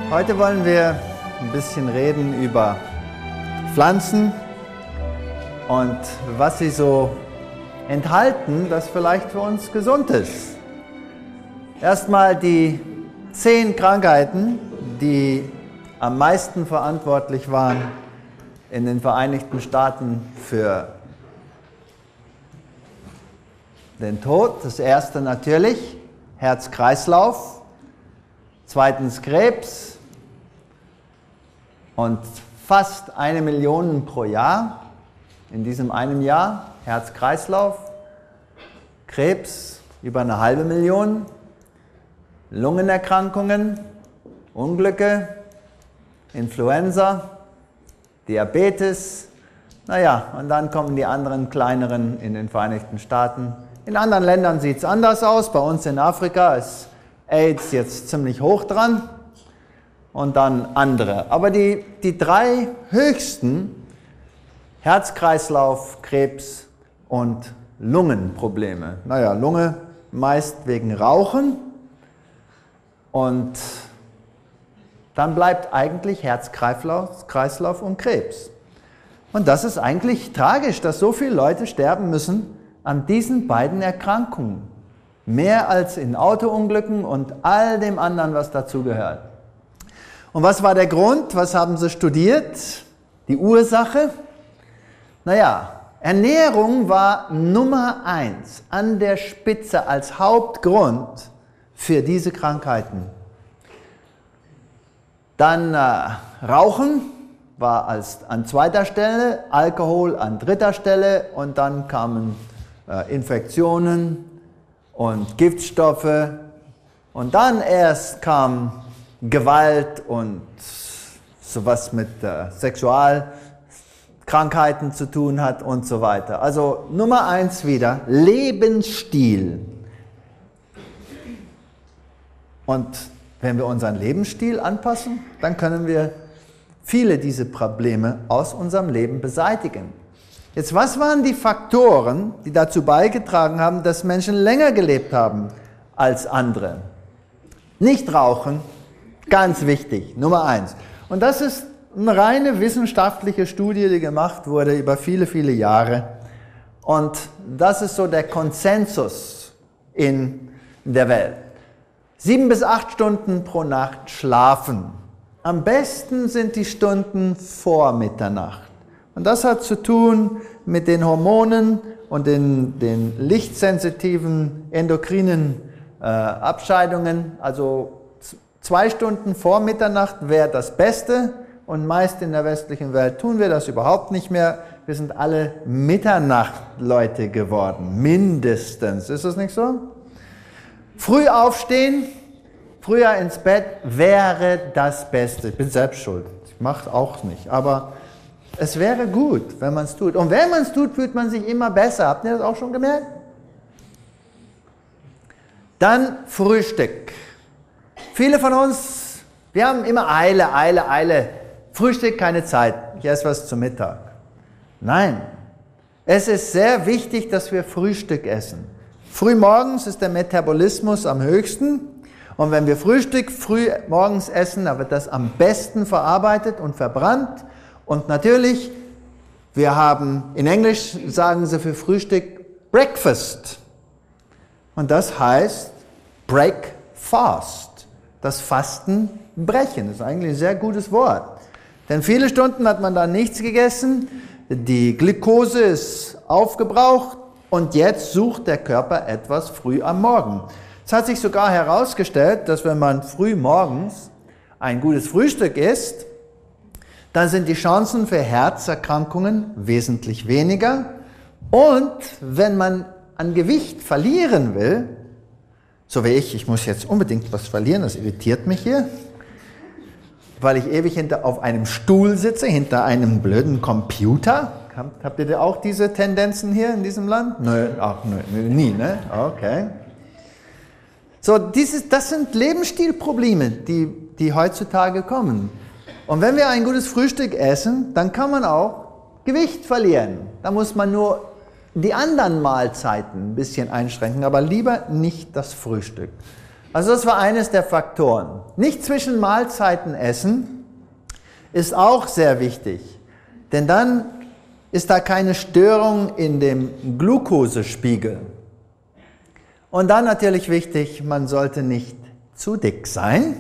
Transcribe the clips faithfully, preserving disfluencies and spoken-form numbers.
Heute wollen wir ein bisschen reden über Pflanzen und was sie so enthalten, das vielleicht für uns gesund ist. Erstmal die zehn Krankheiten, die am meisten verantwortlich waren in den Vereinigten Staaten für den Tod. Das erste natürlich Herz-Kreislauf, zweitens Krebs und fast eine Million pro Jahr. In diesem einem Jahr Herz-Kreislauf, Krebs über eine halbe Million, Lungenerkrankungen, Unglücke, Influenza, Diabetes, naja, und dann kommen die anderen kleineren in den Vereinigten Staaten. In anderen Ländern sieht es anders aus. Bei uns in Afrika ist AIDS jetzt ziemlich hoch dran und dann andere. Aber die, die drei höchsten, Herz-Kreislauf, Krebs und Lungenprobleme. Naja, Lunge meist wegen Rauchen und dann bleibt eigentlich Herz-Kreislauf Kreislauf und Krebs. Und das ist eigentlich tragisch, dass so viele Leute sterben müssen an diesen beiden Erkrankungen. Mehr als in Autounglücken und all dem anderen, was dazugehört. Und was war der Grund? Was haben sie studiert? Die Ursache? Naja, Ernährung war Nummer eins an der Spitze als Hauptgrund für diese Krankheiten. Dann äh, Rauchen war als, an zweiter Stelle, Alkohol an dritter Stelle und dann kamen äh, Infektionen und Giftstoffe und dann erst kam Gewalt und sowas mit äh, Sexualkrankheiten zu tun hat und so weiter. Also Nummer eins wieder, Lebensstil. Und wenn wir unseren Lebensstil anpassen, dann können wir viele dieser Probleme aus unserem Leben beseitigen. Jetzt, was waren die Faktoren, die dazu beigetragen haben, dass Menschen länger gelebt haben als andere? Nicht rauchen, ganz wichtig, Nummer eins. Und das ist eine reine wissenschaftliche Studie, die gemacht wurde über viele, viele Jahre. Und das ist so der Konsensus in der Welt. Sieben bis acht Stunden pro Nacht schlafen. Am besten sind die Stunden vor Mitternacht. Und das hat zu tun mit den Hormonen und den, den lichtsensitiven endokrinen äh, Abscheidungen. Also zwei Stunden vor Mitternacht wäre das Beste. Und meist in der westlichen Welt tun wir das überhaupt nicht mehr. Wir sind alle Mitternachtleute geworden, mindestens. Ist das nicht so? Früh aufstehen, früher ins Bett wäre das Beste. Ich bin selbst schuld, ich mache es auch nicht. Aber es wäre gut, wenn man es tut. Und wenn man es tut, fühlt man sich immer besser. Habt ihr das auch schon gemerkt? Dann Frühstück. Viele von uns, wir haben immer Eile, Eile, Eile. Frühstück, keine Zeit. Ich esse was zum Mittag. Nein, es ist sehr wichtig, dass wir Frühstück essen. Frühmorgens ist der Metabolismus am höchsten. Und wenn wir Frühstück früh morgens essen, dann wird das am besten verarbeitet und verbrannt. Und natürlich, wir haben, in Englisch sagen sie für Frühstück Breakfast. Und das heißt Break Fast. Das Fasten brechen. Das ist eigentlich ein sehr gutes Wort. Denn viele Stunden hat man dann nichts gegessen, die Glucose ist aufgebraucht und jetzt sucht der Körper etwas früh am Morgen. Es hat sich sogar herausgestellt, dass wenn man früh morgens ein gutes Frühstück isst, dann sind die Chancen für Herzerkrankungen wesentlich weniger. Und wenn man an Gewicht verlieren will, so wie ich, ich muss jetzt unbedingt was verlieren, das irritiert mich hier, weil ich ewig hinter, auf einem Stuhl sitze, hinter einem blöden Computer. Habt, habt ihr auch diese Tendenzen hier in diesem Land? Nö, ach, nö, nie, ne? Okay. So, dieses, das sind Lebensstilprobleme, die, die heutzutage kommen. Und wenn wir ein gutes Frühstück essen, dann kann man auch Gewicht verlieren. Da muss man nur die anderen Mahlzeiten ein bisschen einschränken, aber lieber nicht das Frühstück. Also das war eines der Faktoren. Nicht zwischen Mahlzeiten essen ist auch sehr wichtig, denn dann ist da keine Störung in dem Glukosespiegel. Und dann natürlich wichtig, man sollte nicht zu dick sein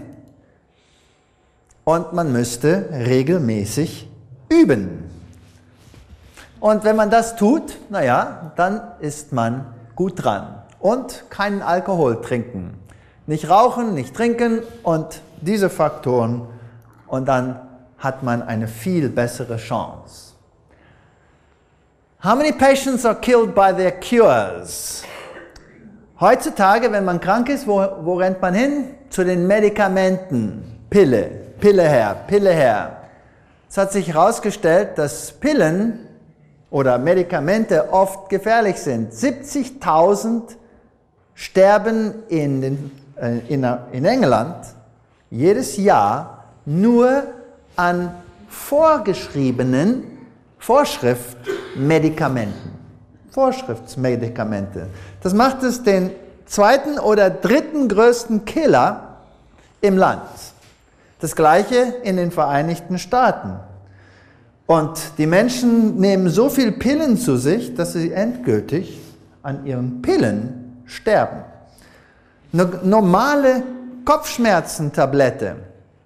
und man müsste regelmäßig üben. Und wenn man das tut, naja, dann ist man gut dran. Und keinen Alkohol trinken. Nicht rauchen, nicht trinken und diese Faktoren. Und dann hat man eine viel bessere Chance. How many patients are killed by their cures? Heutzutage, wenn man krank ist, wo, wo rennt man hin? Zu den Medikamenten. Pille, Pille her, Pille her. Es hat sich herausgestellt, dass Pillen oder Medikamente oft gefährlich sind. siebzigtausend sterben in, den, äh, in, in England jedes Jahr nur an vorgeschriebenen Vorschriftmedikamenten. Vorschriftsmedikamente. Das macht es den zweiten oder dritten größten Killer im Land. Das gleiche in den Vereinigten Staaten. Und die Menschen nehmen so viel Pillen zu sich, dass sie endgültig an ihren Pillen sterben. Eine normale Kopfschmerzentablette,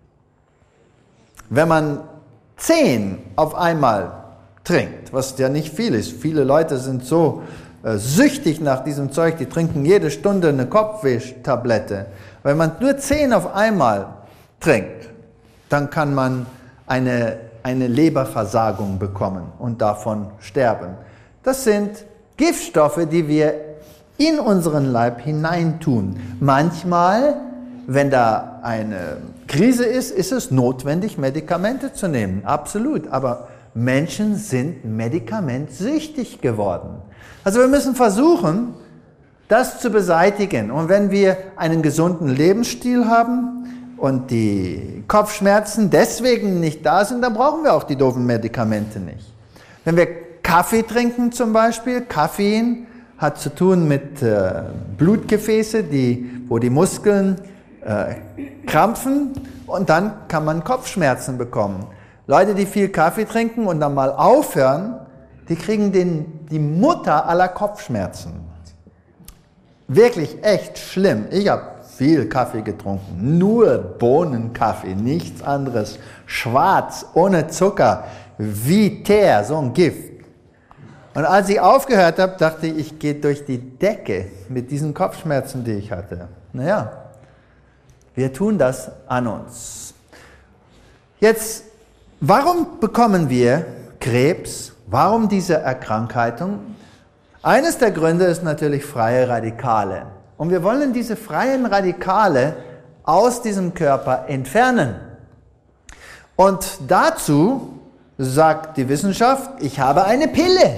wenn man zehn auf einmal trinkt, was ja nicht viel ist. Viele Leute sind so äh, süchtig nach diesem Zeug, die trinken jede Stunde eine Kopfwehtablette. Wenn man nur zehn auf einmal trinkt, dann kann man eine, eine Leberversagung bekommen und davon sterben. Das sind Giftstoffe, die wir in unseren Leib hineintun. Manchmal, wenn da eine Krise ist, ist es notwendig, Medikamente zu nehmen. Absolut. Aber Menschen sind medikamentsüchtig geworden. Also wir müssen versuchen, das zu beseitigen. Und wenn wir einen gesunden Lebensstil haben und die Kopfschmerzen deswegen nicht da sind, dann brauchen wir auch die doofen Medikamente nicht. Wenn wir Kaffee trinken zum Beispiel, Koffein hat zu tun mit äh, Blutgefäße, die, wo die Muskeln äh, krampfen und dann kann man Kopfschmerzen bekommen. Leute, die viel Kaffee trinken und dann mal aufhören, die kriegen den, die Mutter aller Kopfschmerzen. Wirklich echt schlimm. Ich habe viel Kaffee getrunken, nur Bohnenkaffee, nichts anderes. Schwarz, ohne Zucker, wie Teer, so ein Gift. Und als ich aufgehört habe, dachte ich, ich gehe durch die Decke mit diesen Kopfschmerzen, die ich hatte. Naja, wir tun das an uns. Jetzt, warum bekommen wir Krebs? Warum diese Erkrankung? Eines der Gründe ist natürlich freie Radikale. Und wir wollen diese freien Radikale aus diesem Körper entfernen. Und dazu sagt die Wissenschaft, ich habe eine Pille.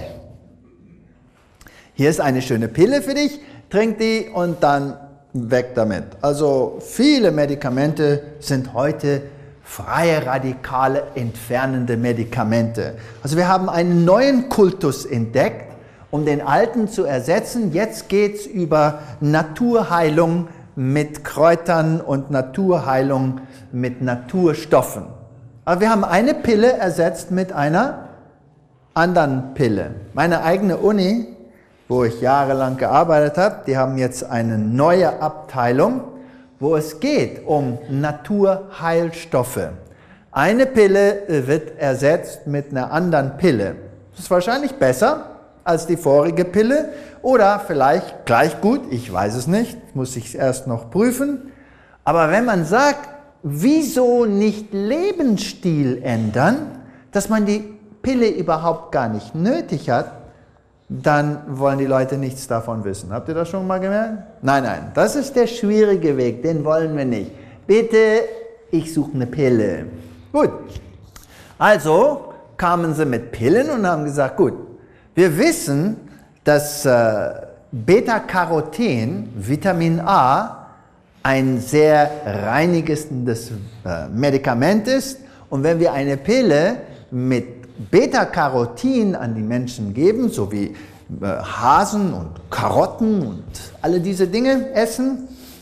Hier ist eine schöne Pille für dich, trink die und dann weg damit. Also viele Medikamente sind heute freie Radikale entfernende Medikamente. Also wir haben einen neuen Kultus entdeckt, um den alten zu ersetzen. Jetzt geht es über Naturheilung mit Kräutern und Naturheilung mit Naturstoffen. Aber wir haben eine Pille ersetzt mit einer anderen Pille. Meine eigene Uni, wo ich jahrelang gearbeitet habe, die haben jetzt eine neue Abteilung, wo es geht um Naturheilstoffe. Eine Pille wird ersetzt mit einer anderen Pille. Das ist wahrscheinlich besser als die vorige Pille oder vielleicht gleich gut, ich weiß es nicht, muss ich erst noch prüfen. Aber wenn man sagt, wieso nicht Lebensstil ändern, dass man die Pille überhaupt gar nicht nötig hat, dann wollen die Leute nichts davon wissen. Habt ihr das schon mal gemerkt? Nein, nein, das ist der schwierige Weg, den wollen wir nicht. Bitte, ich suche eine Pille. Gut, also kamen sie mit Pillen und haben gesagt, gut, wir wissen, dass äh, Beta-Caroten, Vitamin A, ein sehr reinigendes äh, Medikament ist. Und wenn wir eine Pille mit Beta-Carotin an die Menschen geben, so wie äh, Hasen und Karotten und alle diese Dinge essen,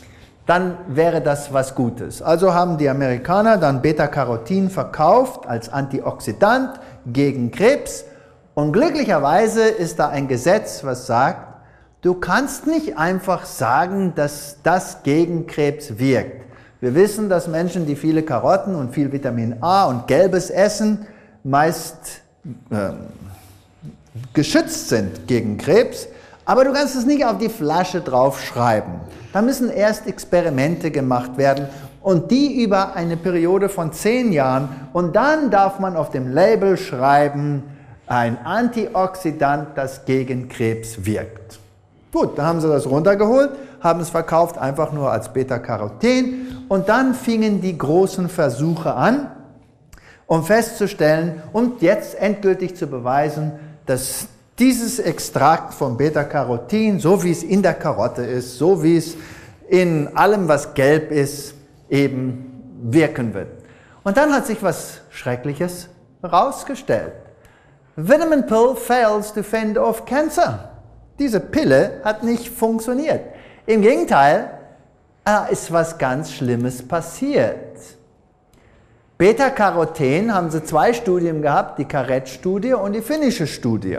dann wäre das was Gutes. Also haben die Amerikaner dann Beta-Carotin verkauft als Antioxidant gegen Krebs. Und glücklicherweise ist da ein Gesetz, was sagt, du kannst nicht einfach sagen, dass das gegen Krebs wirkt. Wir wissen, dass Menschen, die viele Karotten und viel Vitamin A und Gelbes essen, meist äh, geschützt sind gegen Krebs. Aber du kannst es nicht auf die Flasche draufschreiben. Da müssen erst Experimente gemacht werden und die über eine Periode von zehn Jahren. Und dann darf man auf dem Label schreiben, ein Antioxidant, das gegen Krebs wirkt. Gut, dann haben sie das runtergeholt, haben es verkauft einfach nur als Beta-Carotin und dann fingen die großen Versuche an, um festzustellen und jetzt endgültig zu beweisen, dass dieses Extrakt von Beta-Carotin, so wie es in der Karotte ist, so wie es in allem, was gelb ist, eben wirken wird. Und dann hat sich was Schreckliches herausgestellt. Vitamin pill fails to fend off cancer. Diese Pille hat nicht funktioniert. Im Gegenteil, da ist was ganz Schlimmes passiert. Beta-Carotin haben sie zwei Studien gehabt, die Carrette-Studie und die finnische Studie.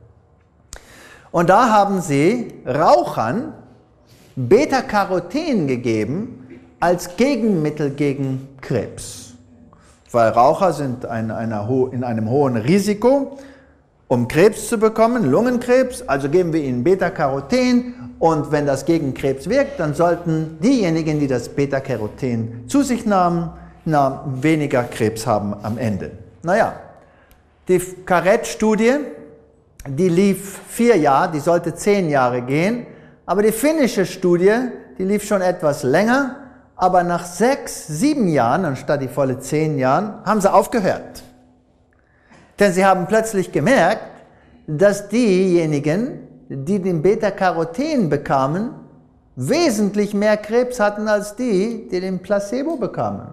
Und da haben sie Rauchern Beta-Carotin gegeben als Gegenmittel gegen Krebs. Weil Raucher sind in, einer, in einem hohen Risiko, um Krebs zu bekommen, Lungenkrebs, also geben wir ihnen Beta-Carotin und wenn das gegen Krebs wirkt, dann sollten diejenigen, die das Beta-Carotin zu sich nahmen, na, weniger Krebs haben am Ende. Naja, die Carrette-Studie, die lief vier Jahre, die sollte zehn Jahre gehen, aber die finnische Studie, die lief schon etwas länger, aber nach sechs, sieben Jahren, anstatt die volle zehn Jahren, haben sie aufgehört. Denn sie haben plötzlich gemerkt, dass diejenigen, die den Beta-Carotin bekamen, wesentlich mehr Krebs hatten als die, die den Placebo bekamen.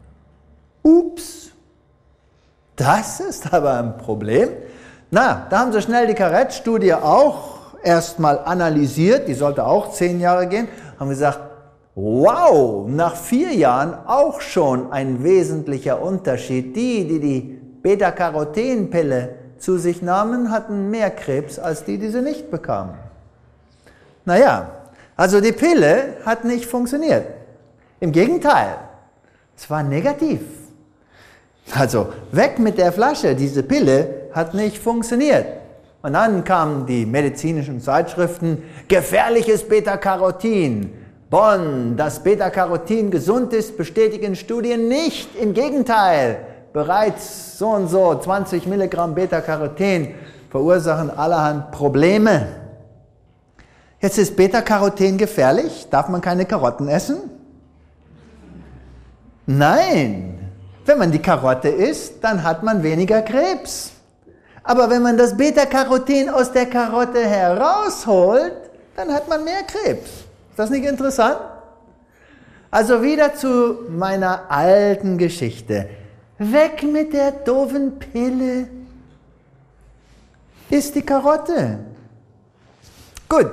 Ups, das ist aber ein Problem. Na, da haben sie schnell die Carrette-Studie auch erstmal analysiert, die sollte auch zehn Jahre gehen, haben gesagt, wow, nach vier Jahren auch schon ein wesentlicher Unterschied. Die, die die Beta-Carotin-Pille zu sich nahmen, hatten mehr Krebs als die, die sie nicht bekamen. Naja, also die Pille hat nicht funktioniert. Im Gegenteil, es war negativ. Also weg mit der Flasche, diese Pille hat nicht funktioniert. Und dann kamen die medizinischen Zeitschriften, gefährliches Beta-Carotin. Bonn, dass Beta-Carotin gesund ist, bestätigen Studien nicht. Im Gegenteil, bereits so und so zwanzig Milligramm Beta-Carotin verursachen allerhand Probleme. Jetzt ist Beta-Carotin gefährlich? Darf man keine Karotten essen? Nein. Wenn man die Karotte isst, dann hat man weniger Krebs. Aber wenn man das Beta-Carotin aus der Karotte herausholt, dann hat man mehr Krebs. Ist das nicht interessant? Also wieder zu meiner alten Geschichte. Weg mit der doofen Pille. Iss die Karotte. Gut.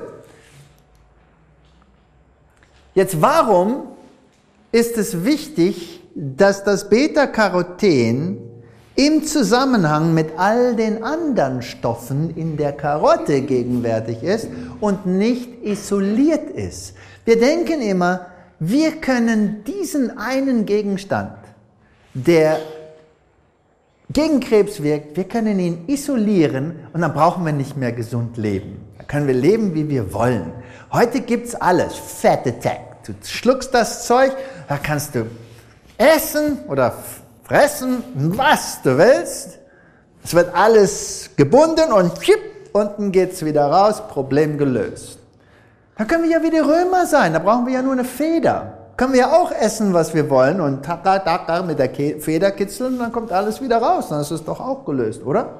Jetzt, warum ist es wichtig, dass das Beta-Carotin im Zusammenhang mit all den anderen Stoffen in der Karotte gegenwärtig ist und nicht isoliert ist? Wir denken immer, wir können diesen einen Gegenstand, der gegen Krebs wirkt, wir können ihn isolieren und dann brauchen wir nicht mehr gesund leben. Da können wir leben, wie wir wollen. Heute gibt es alles. Fat Attack. Du schluckst das Zeug, da kannst du essen oder fressen, was du willst. Es wird alles gebunden und schipp, unten geht es wieder raus, Problem gelöst. Da können wir ja wie die Römer sein, da brauchen wir ja nur eine Feder. Können wir ja auch essen, was wir wollen und taka, taka, mit der Feder kitzeln und dann kommt alles wieder raus. Dann ist es doch auch gelöst, oder?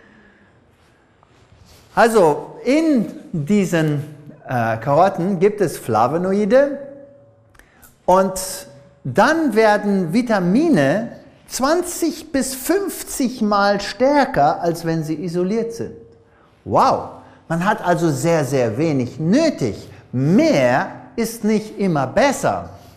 Also in diesen äh, Karotten gibt es Flavonoide und dann werden Vitamine zwanzig bis fünfzig Mal stärker, als wenn sie isoliert sind. Wow, man hat also sehr, sehr wenig nötig. Mehr ist nicht immer besser.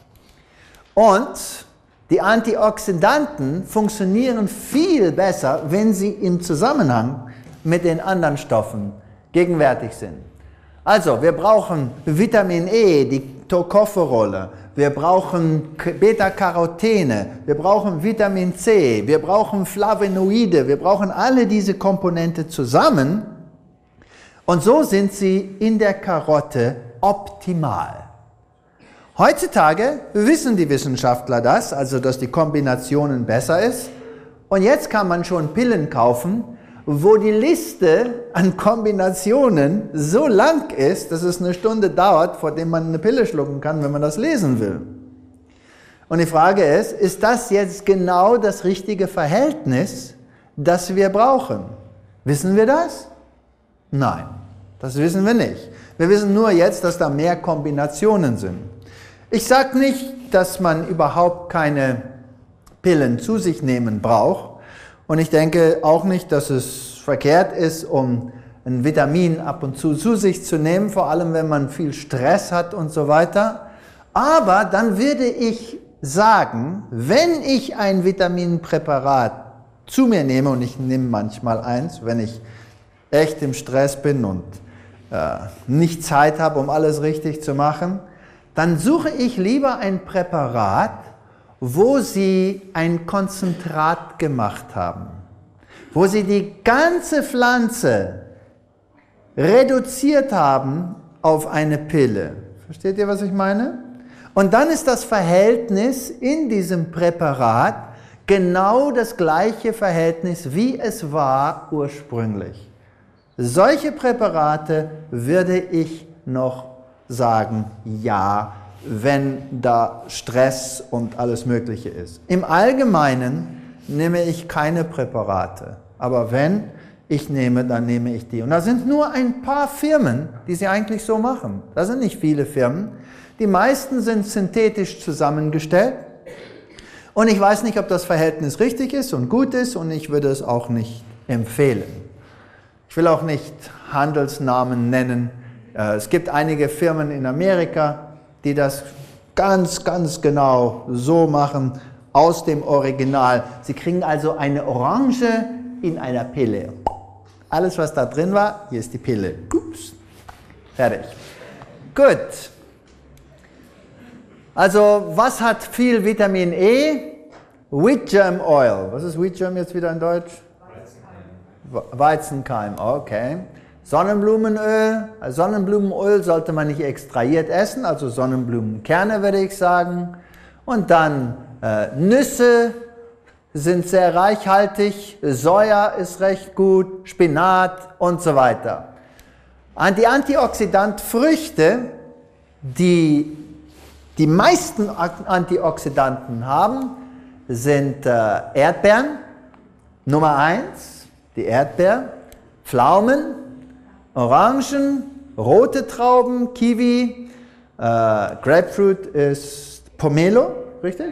Und die Antioxidanten funktionieren viel besser, wenn sie im Zusammenhang mit den anderen Stoffen gegenwärtig sind. Also, wir brauchen Vitamin E, die Tocopherole, wir brauchen Beta-Carotene, wir brauchen Vitamin C, wir brauchen Flavonoide, wir brauchen alle diese Komponente zusammen und so sind sie in der Karotte optimal. Heutzutage wissen die Wissenschaftler das, also dass die Kombinationen besser ist und jetzt kann man schon Pillen kaufen, wo die Liste an Kombinationen so lang ist, dass es eine Stunde dauert, vor dem man eine Pille schlucken kann, wenn man das lesen will. Und die Frage ist, ist das jetzt genau das richtige Verhältnis, das wir brauchen? Wissen wir das? Nein, das wissen wir nicht. Wir wissen nur jetzt, dass da mehr Kombinationen sind. Ich sage nicht, dass man überhaupt keine Pillen zu sich nehmen braucht. Und ich denke auch nicht, dass es verkehrt ist, um ein Vitamin ab und zu zu sich zu nehmen, vor allem wenn man viel Stress hat und so weiter. Aber dann würde ich sagen, wenn ich ein Vitaminpräparat zu mir nehme, und ich nehme manchmal eins, wenn ich echt im Stress bin und äh, nicht Zeit habe, um alles richtig zu machen, dann suche ich lieber ein Präparat, wo sie ein Konzentrat gemacht haben, wo sie die ganze Pflanze reduziert haben auf eine Pille. Versteht ihr, was ich meine? Und dann ist das Verhältnis in diesem Präparat genau das gleiche Verhältnis, wie es war ursprünglich. Solche Präparate würde ich noch sagen, ja, wenn da Stress und alles Mögliche ist. Im Allgemeinen nehme ich keine Präparate, aber wenn ich nehme, dann nehme ich die. Und da sind nur ein paar Firmen, die sie eigentlich so machen. Das sind nicht viele Firmen. Die meisten sind synthetisch zusammengestellt und ich weiß nicht, ob das Verhältnis richtig ist und gut ist und ich würde es auch nicht empfehlen. Ich will auch nicht Handelsnamen nennen. Es gibt einige Firmen in Amerika, die das ganz, ganz genau so machen, aus dem Original. Sie kriegen also eine Orange in einer Pille. Alles, was da drin war, hier ist die Pille. Ups. Fertig. Gut. Also, was hat viel Vitamin E? Wheat Germ Oil. Was ist Wheat Germ jetzt wieder in Deutsch? Weizenkeim. Weizenkeim, okay. Sonnenblumenöl. Sonnenblumenöl sollte man nicht extrahiert essen, also Sonnenblumenkerne würde ich sagen. Und dann äh, Nüsse sind sehr reichhaltig, Soja ist recht gut, Spinat und so weiter. Die Antioxidantfrüchte, die die meisten Antioxidanten haben, sind äh, Erdbeeren, Nummer eins, die Erdbeer, Pflaumen, Orangen, rote Trauben, Kiwi, äh, Grapefruit ist Pomelo, richtig?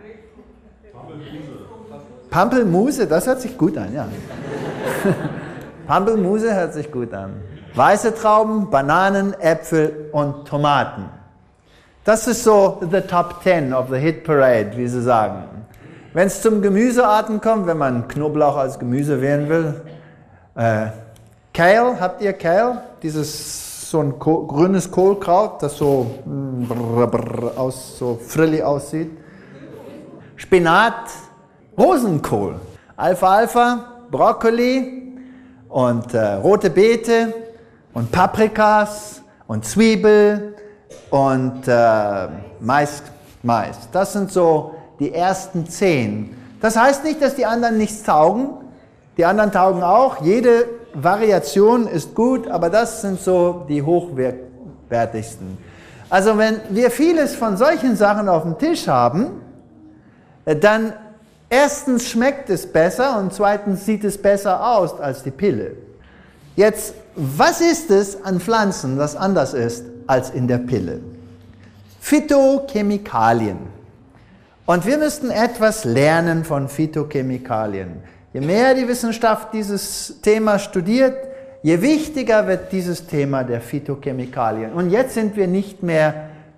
Pampelmuse, das hört sich gut an, ja. Pampelmuse hört sich gut an. Weiße Trauben, Bananen, Äpfel und Tomaten. Das ist so the top ten of the hit parade, wie sie sagen. Wenn es zum Gemüsearten kommt, wenn man Knoblauch als Gemüse wählen will, äh, Kale, habt ihr Kale? Dieses so ein Kohl, grünes Kohlkraut, das so, brr, brr, aus, so frillig aussieht. Spinat, Rosenkohl, Alfalfa, Brokkoli und äh, rote Beete und Paprikas und Zwiebel und äh, Mais, Mais. Das sind so die ersten zehn. Das heißt nicht, dass die anderen nichts taugen. Die anderen taugen auch. Jede Variation ist gut, aber das sind so die hochwertigsten. Also wenn wir vieles von solchen Sachen auf dem Tisch haben, dann erstens schmeckt es besser und zweitens sieht es besser aus als die Pille. Jetzt, was ist es an Pflanzen, das anders ist als in der Pille? Phytochemikalien. Und wir müssten etwas lernen von Phytochemikalien. Je mehr die Wissenschaft dieses Thema studiert, je wichtiger wird dieses Thema der Phytochemikalien. Und jetzt sind wir nicht mehr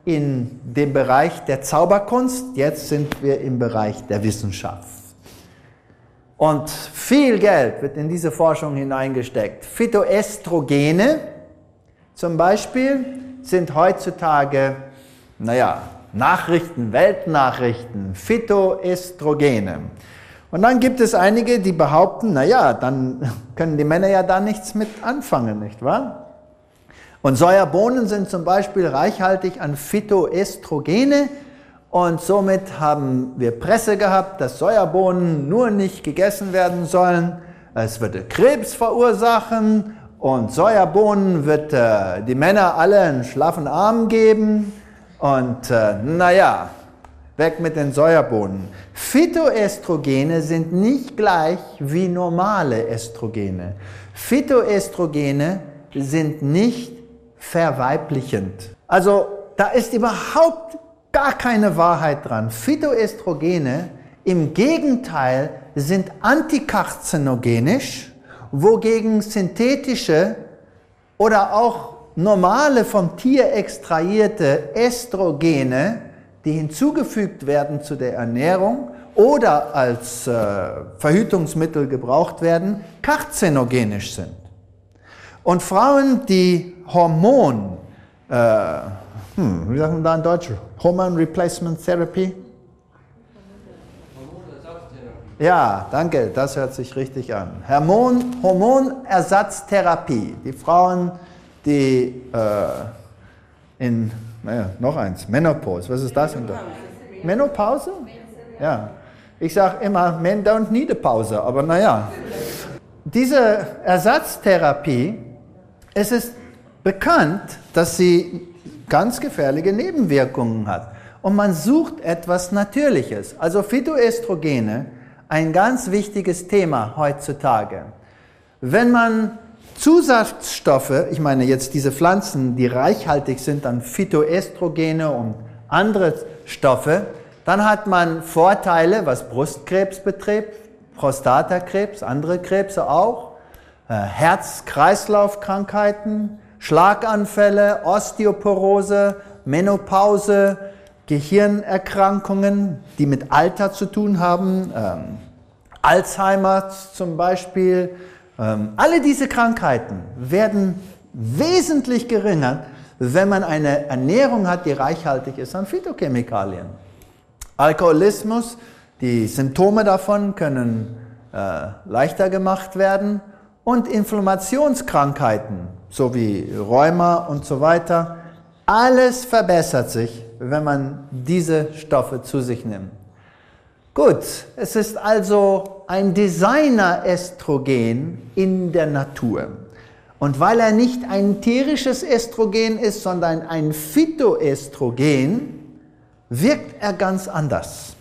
in dem Bereich der Zauberkunst, jetzt sind wir im Bereich der Wissenschaft. Und viel Geld wird in diese Forschung hineingesteckt. Phytoestrogene zum Beispiel sind heutzutage, naja, Nachrichten, Weltnachrichten, Phytoestrogene. Und dann gibt es einige, die behaupten, naja, dann können die Männer ja da nichts mit anfangen, nicht wahr? Und Sojabohnen sind zum Beispiel reichhaltig an Phytoestrogene und somit haben wir Presse gehabt, dass Sojabohnen nur nicht gegessen werden sollen. Es würde Krebs verursachen und Sojabohnen wird äh, die Männer alle einen schlaffen Arm geben und äh, naja, weg mit den Sojabohnen. Phytoestrogene sind nicht gleich wie normale Estrogene. Phytoestrogene sind nicht verweiblichend. Also da ist überhaupt gar keine Wahrheit dran. Phytoestrogene im Gegenteil sind antikarzinogenisch, wogegen synthetische oder auch normale vom Tier extrahierte Estrogene, die hinzugefügt werden zu der Ernährung oder als äh, Verhütungsmittel gebraucht werden, karzinogenisch sind. Und Frauen, die Hormon, äh, hm, wie sagt man da in Deutsch? Hormone Replacement Therapy? Hormonersatztherapie. Ja, danke, das hört sich richtig an. Hormon, Hormonersatztherapie. Die Frauen, die äh, in, naja, noch eins, Menopause, was ist das in Deutsch? Menopause? Ja, ich sage immer, men don't need a Pause, aber naja. Diese Ersatztherapie, es ist bekannt, dass sie ganz gefährliche Nebenwirkungen hat. Und man sucht etwas Natürliches. Also Phytoestrogene, ein ganz wichtiges Thema heutzutage. Wenn man Zusatzstoffe, ich meine jetzt diese Pflanzen, die reichhaltig sind an Phytoestrogene und andere Stoffe, dann hat man Vorteile, was Brustkrebs betrifft, Prostatakrebs, andere Krebse auch, Herz-Kreislauf-Krankheiten, Schlaganfälle, Osteoporose, Menopause, Gehirnerkrankungen, die mit Alter zu tun haben, ähm, Alzheimer zum Beispiel. Ähm, alle diese Krankheiten werden wesentlich geringer, wenn man eine Ernährung hat, die reichhaltig ist an Phytochemikalien. Alkoholismus, die Symptome davon können äh, leichter gemacht werden. Und Inflammationskrankheiten, so wie Rheuma und so weiter, alles verbessert sich, wenn man diese Stoffe zu sich nimmt. Gut, es ist also ein Designer-Estrogen in der Natur. Und weil er nicht ein tierisches Estrogen ist, sondern ein Phytoestrogen, wirkt er ganz anders.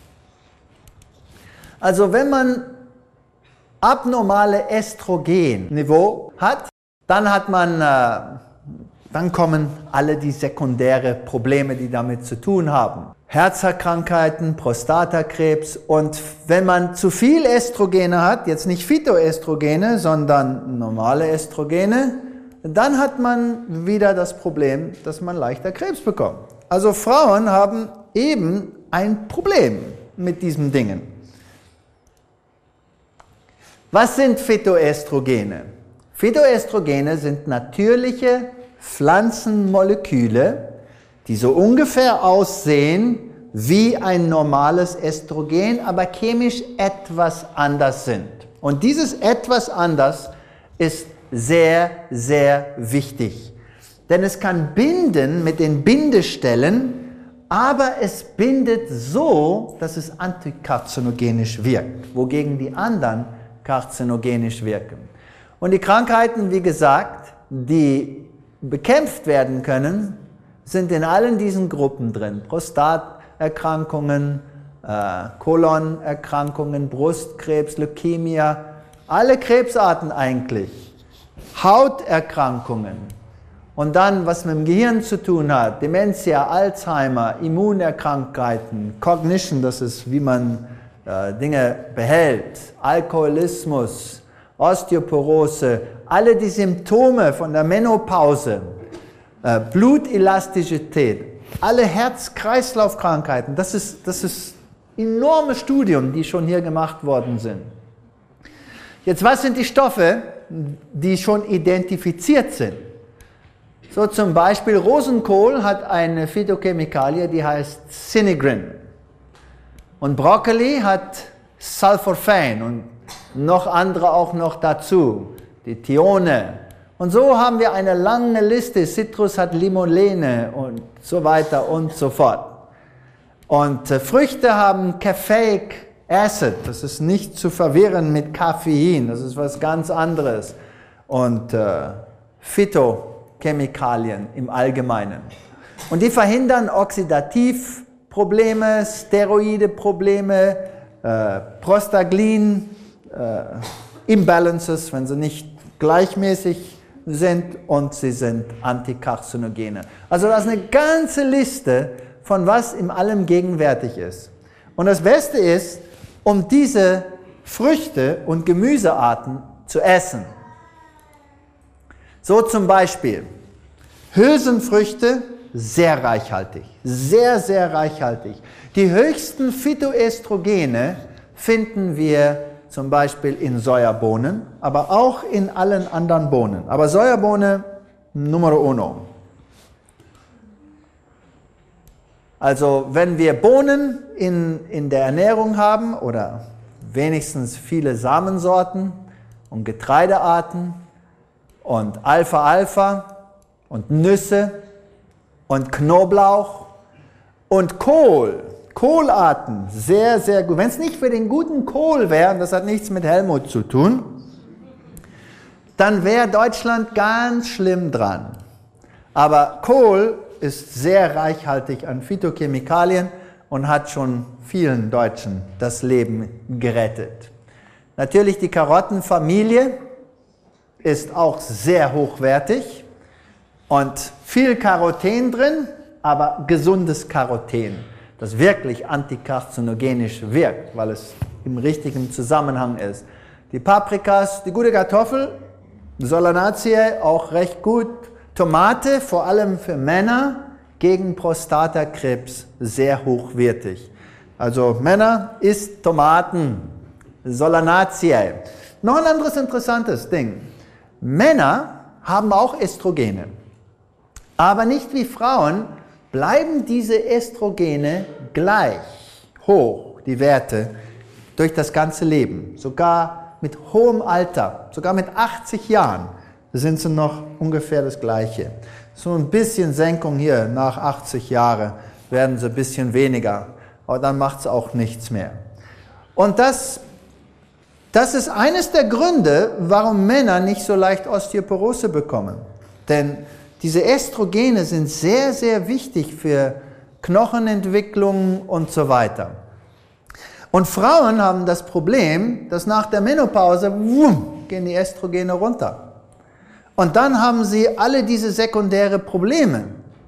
Also wenn man abnormale Estrogenniveau hat, dann hat man, äh, dann kommen alle die sekundären Probleme, die damit zu tun haben. Herzerkrankheiten, Prostatakrebs und wenn man zu viel Estrogene hat, jetzt nicht Phytoestrogene, sondern normale Estrogene, dann hat man wieder das Problem, dass man leichter Krebs bekommt. Also Frauen haben eben ein Problem mit diesen Dingen. Was sind Phytoestrogene? Phytoestrogene sind natürliche Pflanzenmoleküle, die so ungefähr aussehen wie ein normales Estrogen, aber chemisch etwas anders sind. Und dieses etwas anders ist sehr, sehr wichtig. Denn es kann binden mit den Bindestellen, aber es bindet so, dass es antikarzinogenisch wirkt, wogegen die anderen karzinogenisch wirken. Und die Krankheiten, wie gesagt, die bekämpft werden können, sind in allen diesen Gruppen drin. Prostaterkrankungen, äh, Kolonerkrankungen, Brustkrebs, Leukämie, alle Krebsarten eigentlich. Hauterkrankungen. Und dann, was mit dem Gehirn zu tun hat, Dementia, Alzheimer, Immunerkrankheiten, Cognition, das ist, wie man äh, Dinge behält, Alkoholismus, Osteoporose, alle die Symptome von der Menopause, äh, Blutelastizität, alle Herz-Kreislauf-Krankheiten. Das ist, das ist enorme Studien, die schon hier gemacht worden sind. Jetzt, was sind die Stoffe, die schon identifiziert sind? So zum Beispiel Rosenkohl hat eine Phytochemikalie, die heißt Sinigrin. Und Brokkoli hat Sulforphan und noch andere auch noch dazu, die Thione. Und so haben wir eine lange Liste. Citrus hat Limonene und so weiter und so fort. Und äh, Früchte haben Caffeic Acid, das ist nicht zu verwirren mit Koffein, das ist was ganz anderes. Und äh, Phytochemikalien im Allgemeinen. Und die verhindern Oxidativprobleme, Steroideprobleme, äh, Prostaglandin, äh, Imbalances, wenn sie nicht gleichmäßig sind, und sie sind Antikarzinogene. Also das ist eine ganze Liste von was in allem gegenwärtig ist. Und das Beste ist, um diese Früchte und Gemüsearten zu essen. So zum Beispiel Hülsenfrüchte, sehr reichhaltig, sehr, sehr reichhaltig. Die höchsten Phytoestrogene finden wir zum Beispiel in Sojabohnen, aber auch in allen anderen Bohnen. Aber Sojabohne numero uno. Also wenn wir Bohnen in, in der Ernährung haben oder wenigstens viele Samensorten und Getreidearten und Alfalfa und Nüsse und Knoblauch und Kohl, Kohlarten, sehr, sehr gut. Wenn es nicht für den guten Kohl wäre, das hat nichts mit Helmut zu tun, dann wäre Deutschland ganz schlimm dran. Aber Kohl ist sehr reichhaltig an Phytochemikalien und hat schon vielen Deutschen das Leben gerettet. Natürlich die Karottenfamilie ist auch sehr hochwertig und viel Caroten drin, aber gesundes Caroten, das wirklich antikarzinogenisch wirkt, weil es im richtigen Zusammenhang ist. Die Paprikas, die gute Kartoffel, Solanaceae auch recht gut. Tomate, vor allem für Männer, gegen Prostatakrebs sehr hochwertig. Also Männer, isst Tomaten, Solanaceae. Noch ein anderes interessantes Ding. Männer haben auch Östrogene, aber nicht wie Frauen bleiben diese Östrogene gleich hoch, die Werte, durch das ganze Leben. Sogar mit hohem Alter, sogar mit achtzig Jahren sind sie noch ungefähr das Gleiche. So ein bisschen Senkung hier, nach achtzig Jahren werden sie ein bisschen weniger, aber dann macht es auch nichts mehr. Und das, das ist eines der Gründe, warum Männer nicht so leicht Osteoporose bekommen. Denn diese Östrogene sind sehr, sehr wichtig für Knochenentwicklung und so weiter. Und Frauen haben das Problem, dass nach der Menopause wumm, gehen die Östrogene runter. Und dann haben sie alle diese sekundären Probleme.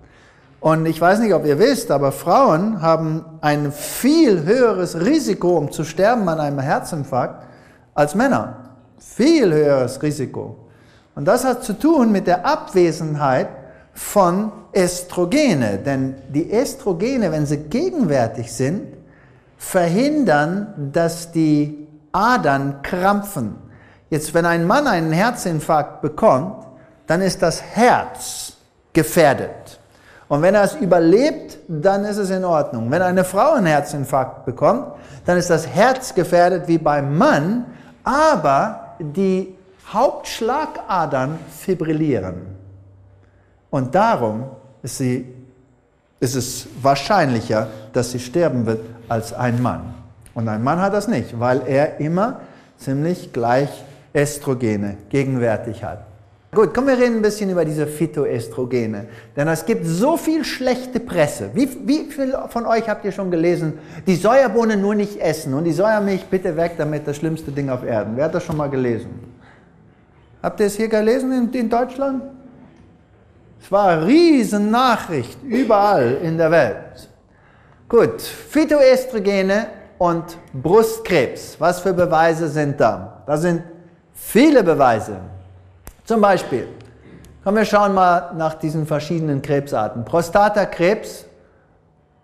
Und ich weiß nicht, ob ihr wisst, aber Frauen haben ein viel höheres Risiko, um zu sterben an einem Herzinfarkt, als Männer. Viel höheres Risiko. Und das hat zu tun mit der Abwesenheit von Östrogene. Denn die Östrogene, wenn sie gegenwärtig sind, verhindern, dass die Adern krampfen. Jetzt, wenn ein Mann einen Herzinfarkt bekommt, dann ist das Herz gefährdet. Und wenn er es überlebt, dann ist es in Ordnung. Wenn eine Frau einen Herzinfarkt bekommt, dann ist das Herz gefährdet wie beim Mann, aber die Hauptschlagadern fibrillieren. Und darum ist, sie, ist es wahrscheinlicher, dass sie sterben wird als ein Mann. Und ein Mann hat das nicht, weil er immer ziemlich gleich Östrogene gegenwärtig hat. Gut, kommen wir reden ein bisschen über diese Phytoestrogene. Denn es gibt so viel schlechte Presse. Wie, wie viele von euch habt ihr schon gelesen, die Sojabohnen nur nicht essen und die Sojamilch bitte weg, damit das schlimmste Ding auf Erden? Wer hat das schon mal gelesen? Habt ihr es hier gelesen in, in Deutschland? Es war eine riesen Nachricht überall in der Welt. Gut, Phytoestrogene und Brustkrebs. Was für Beweise sind da? Da sind viele Beweise. Zum Beispiel, kommen wir schauen mal nach diesen verschiedenen Krebsarten. Prostatakrebs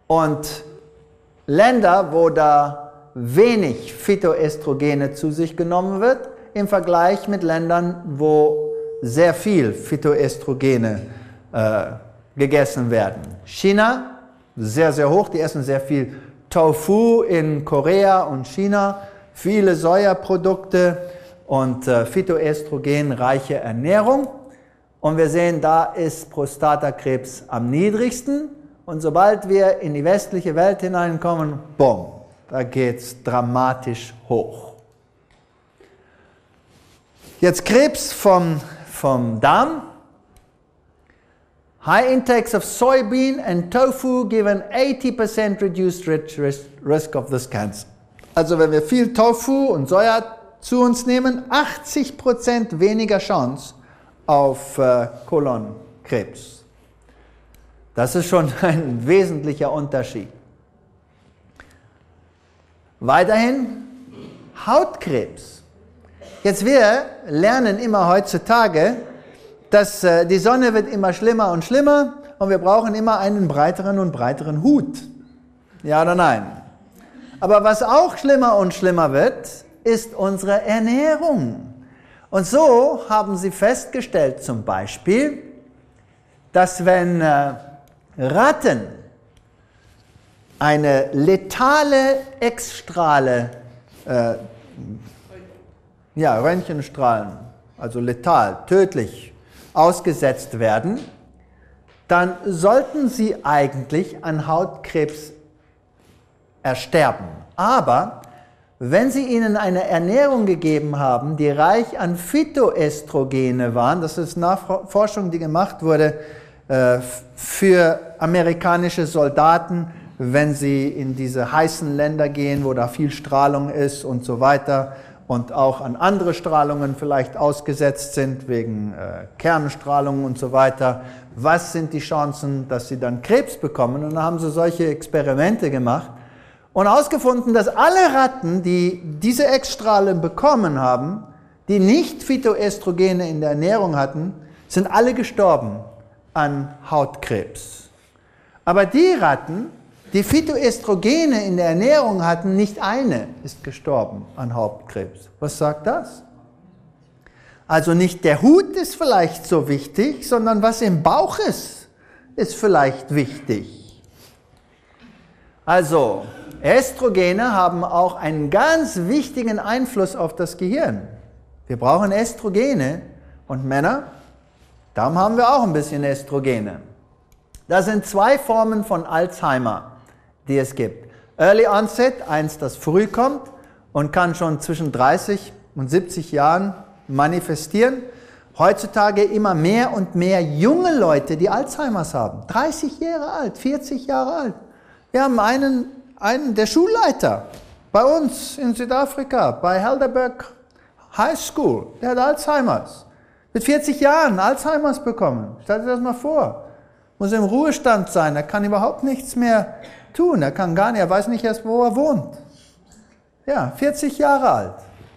Und Länder, wo da wenig Phytoestrogene zu sich genommen wird, im Vergleich mit Ländern, wo sehr viel Phytoestrogene äh, gegessen werden. China, sehr, sehr hoch, die essen sehr viel Tofu in Korea und China, viele Sojaprodukte und äh, phytoestrogenreiche Ernährung. Und wir sehen, da ist Prostatakrebs am niedrigsten. Und sobald wir in die westliche Welt hineinkommen, bumm, da geht es dramatisch hoch. Jetzt Krebs vom, vom Darm. High intakes of soybean and tofu give an eighty percent reduced risk of this cancer. Also wenn wir viel Tofu und Soja zu uns nehmen, achtzig Prozent weniger Chance auf äh, Kolonkrebs. Das ist schon ein wesentlicher Unterschied. Weiterhin Hautkrebs. Jetzt wir lernen immer heutzutage, dass äh, die Sonne wird immer schlimmer und schlimmer und wir brauchen immer einen breiteren und breiteren Hut. Ja oder nein? Aber was auch schlimmer und schlimmer wird, ist unsere Ernährung. Und so haben sie festgestellt zum Beispiel, dass wenn äh, Ratten eine letale X-Strahle, äh, ja, Röntgenstrahlen, also letal, tödlich ausgesetzt werden, dann sollten sie eigentlich an Hautkrebs ersterben. Aber wenn Sie ihnen eine Ernährung gegeben haben, die reich an Phytoestrogene waren, das ist Nachforschung, die gemacht wurde äh, für amerikanische Soldaten, wenn sie in diese heißen Länder gehen, wo da viel Strahlung ist und so weiter und auch an andere Strahlungen vielleicht ausgesetzt sind, wegen äh, Kernstrahlung und so weiter. Was sind die Chancen, dass sie dann Krebs bekommen? Und da haben sie solche Experimente gemacht. Und herausgefunden, dass alle Ratten, die diese X-Strahlen bekommen haben, die nicht Phytoestrogene in der Ernährung hatten, sind alle gestorben an Hautkrebs. Aber die Ratten, die Phytoestrogene in der Ernährung hatten, nicht eine ist gestorben an Hautkrebs. Was sagt das? Also nicht der Hut ist vielleicht so wichtig, sondern was im Bauch ist, ist vielleicht wichtig. Also, Estrogene haben auch einen ganz wichtigen Einfluss auf das Gehirn. Wir brauchen Estrogene und Männer, darum haben wir auch ein bisschen Estrogene. Das sind zwei Formen von Alzheimer, die es gibt. Early Onset, eins, das früh kommt und kann schon zwischen dreißig und siebzig Jahren manifestieren. Heutzutage immer mehr und mehr junge Leute, die Alzheimers haben. dreißig Jahre alt, vierzig Jahre alt. Wir haben einen Einen, der Schulleiter bei uns in Südafrika, bei Helderberg High School, der hat Alzheimer's. Mit vierzig Jahren Alzheimer's bekommen. Stell dir das mal vor. Muss im Ruhestand sein, er kann überhaupt nichts mehr tun. Er kann gar nicht, er weiß nicht erst, wo er wohnt. Ja, vierzig Jahre alt.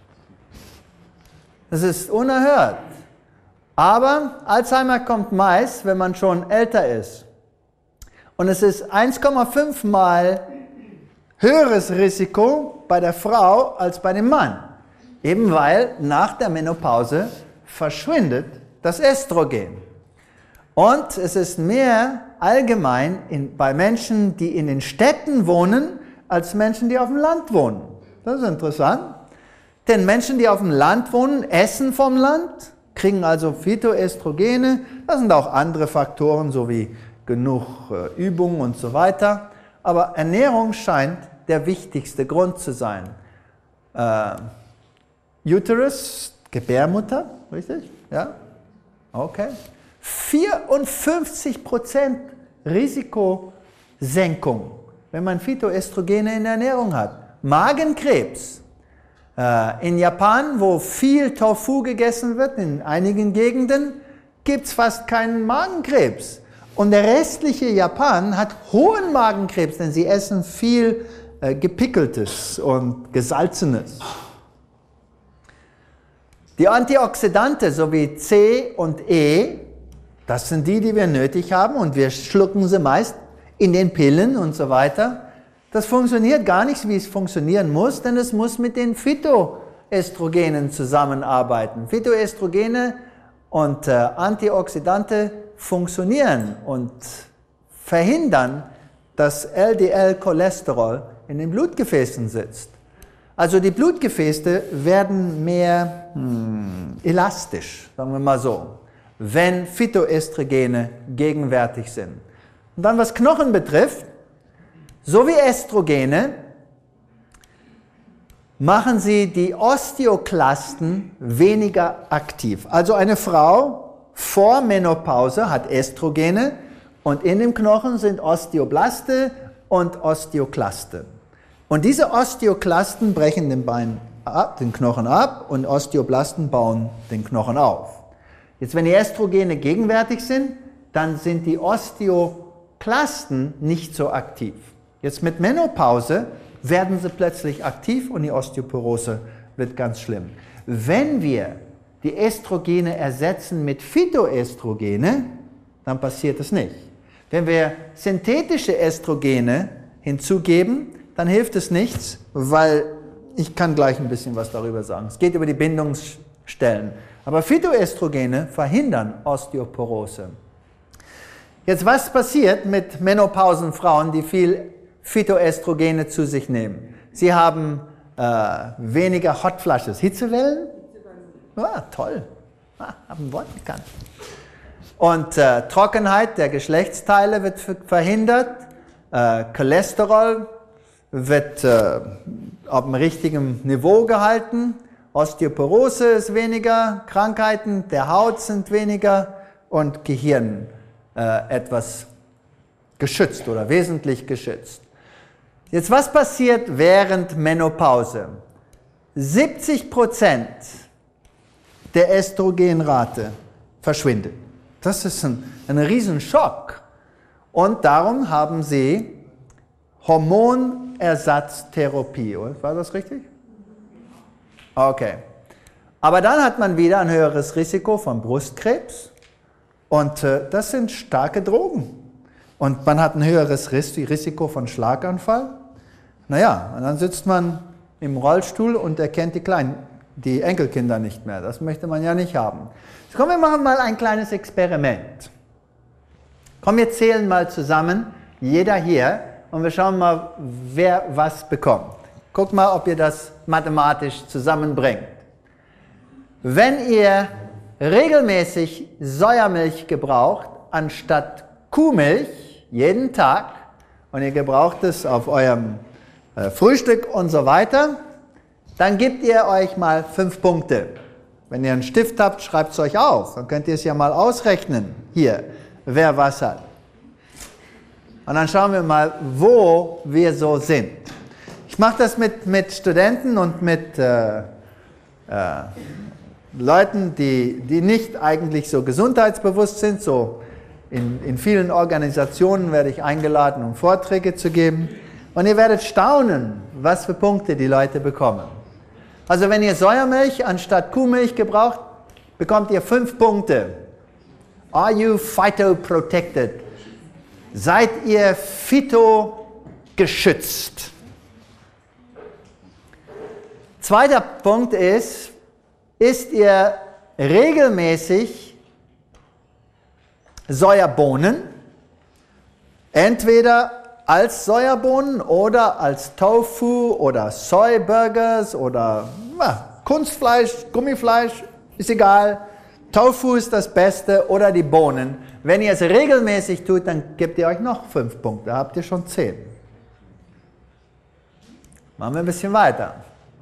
Das ist unerhört. Aber Alzheimer kommt meist, wenn man schon älter ist. Und es ist eins Komma fünf Mal höheres Risiko bei der Frau als bei dem Mann. Eben weil nach der Menopause verschwindet das Estrogen. Und es ist mehr allgemein in, bei Menschen, die in den Städten wohnen, als Menschen, die auf dem Land wohnen. Das ist interessant. Denn Menschen, die auf dem Land wohnen, essen vom Land, kriegen also Phytoestrogene. Das sind auch andere Faktoren, so wie genug äh, Übung und so weiter. Aber Ernährung scheint der wichtigste Grund zu sein. Äh, Uterus, Gebärmutter, richtig? Ja? Okay. vierundfünfzig Prozent Risikosenkung, wenn man Phytoestrogene in der Ernährung hat. Magenkrebs. Äh, in Japan, wo viel Tofu gegessen wird, in einigen Gegenden, gibt es fast keinen Magenkrebs. Und der restliche Japan hat hohen Magenkrebs, denn sie essen viel äh, Gepickeltes und Gesalzenes. Die Antioxidante sowie C und E, das sind die, die wir nötig haben und wir schlucken sie meist in den Pillen und so weiter. Das funktioniert gar nicht, wie es funktionieren muss, denn es muss mit den Phytoestrogenen zusammenarbeiten. Phytoestrogene und äh, Antioxidante funktionieren und verhindern, dass L D L-Cholesterol in den Blutgefäßen sitzt. Also die Blutgefäße werden mehr hm, elastisch, sagen wir mal so, wenn Phytoestrogene gegenwärtig sind. Und dann was Knochen betrifft, so wie Estrogene, machen sie die Osteoklasten weniger aktiv. Also eine Frau vor Menopause hat Estrogene und in dem Knochen sind Osteoblaste und Osteoklaste. Und diese Osteoklasten brechen den, Bein ab, den Knochen ab und Osteoblasten bauen den Knochen auf. Jetzt, wenn die Estrogene gegenwärtig sind, dann sind die Osteoklasten nicht so aktiv. Jetzt mit Menopause werden sie plötzlich aktiv und die Osteoporose wird ganz schlimm. Wenn wir die Estrogene ersetzen mit Phytoestrogene, dann passiert es nicht. Wenn wir synthetische Estrogene hinzugeben, dann hilft es nichts, weil ich kann gleich ein bisschen was darüber sagen. Es geht über die Bindungsstellen. Aber Phytoestrogene verhindern Osteoporose. Jetzt, was passiert mit Menopausenfrauen, die viel Phytoestrogene zu sich nehmen? Sie haben äh, weniger Hot Flushes. Hitzewellen? Ah, toll. Ah, haben ein Wort gekannt. Und äh, Trockenheit der Geschlechtsteile wird verhindert. Äh, Cholesterol wird äh, auf dem richtigen Niveau gehalten. Osteoporose ist weniger. Krankheiten der Haut sind weniger. Und Gehirn äh, etwas geschützt oder wesentlich geschützt. Jetzt, was passiert während Menopause? siebzig Prozent der Östrogenrate verschwindet. Das ist ein, ein Riesenschock. Und darum haben sie Hormonersatztherapie. War das richtig? Okay. Aber dann hat man wieder ein höheres Risiko von Brustkrebs. Und äh, das sind starke Drogen. Und man hat ein höheres Risiko von Schlaganfall. Naja, und dann sitzt man im Rollstuhl und erkennt die Kleinen, die Enkelkinder nicht mehr. Das möchte man ja nicht haben. Jetzt kommen wir machen mal ein kleines Experiment. Komm, wir zählen mal zusammen, jeder hier, und wir schauen mal, wer was bekommt. Guckt mal, ob ihr das mathematisch zusammenbringt. Wenn ihr regelmäßig Sojamilch gebraucht, anstatt Kuhmilch, jeden Tag, und ihr gebraucht es auf eurem äh, Frühstück und so weiter, dann gebt ihr euch mal fünf Punkte. Wenn ihr einen Stift habt, schreibt es euch auf. Dann könnt ihr es ja mal ausrechnen, hier, wer was hat. Und dann schauen wir mal, wo wir so sind. Ich mache das mit, mit Studenten und mit äh, äh, Leuten, die, die nicht eigentlich so gesundheitsbewusst sind. So in, in vielen Organisationen werde ich eingeladen, um Vorträge zu geben. Und ihr werdet staunen, was für Punkte die Leute bekommen. Also wenn ihr Sojamilch anstatt Kuhmilch gebraucht, bekommt ihr fünf Punkte. Are you phytoprotected? Seid ihr phytogeschützt? Zweiter Punkt ist, isst ihr regelmäßig Sojabohnen? Entweder als Sojabohnen oder als Tofu oder Soyburgers oder na, Kunstfleisch, Gummifleisch, ist egal. Tofu ist das Beste oder die Bohnen. Wenn ihr es regelmäßig tut, dann gebt ihr euch noch fünf Punkte, da habt ihr schon zehn. Machen wir ein bisschen weiter.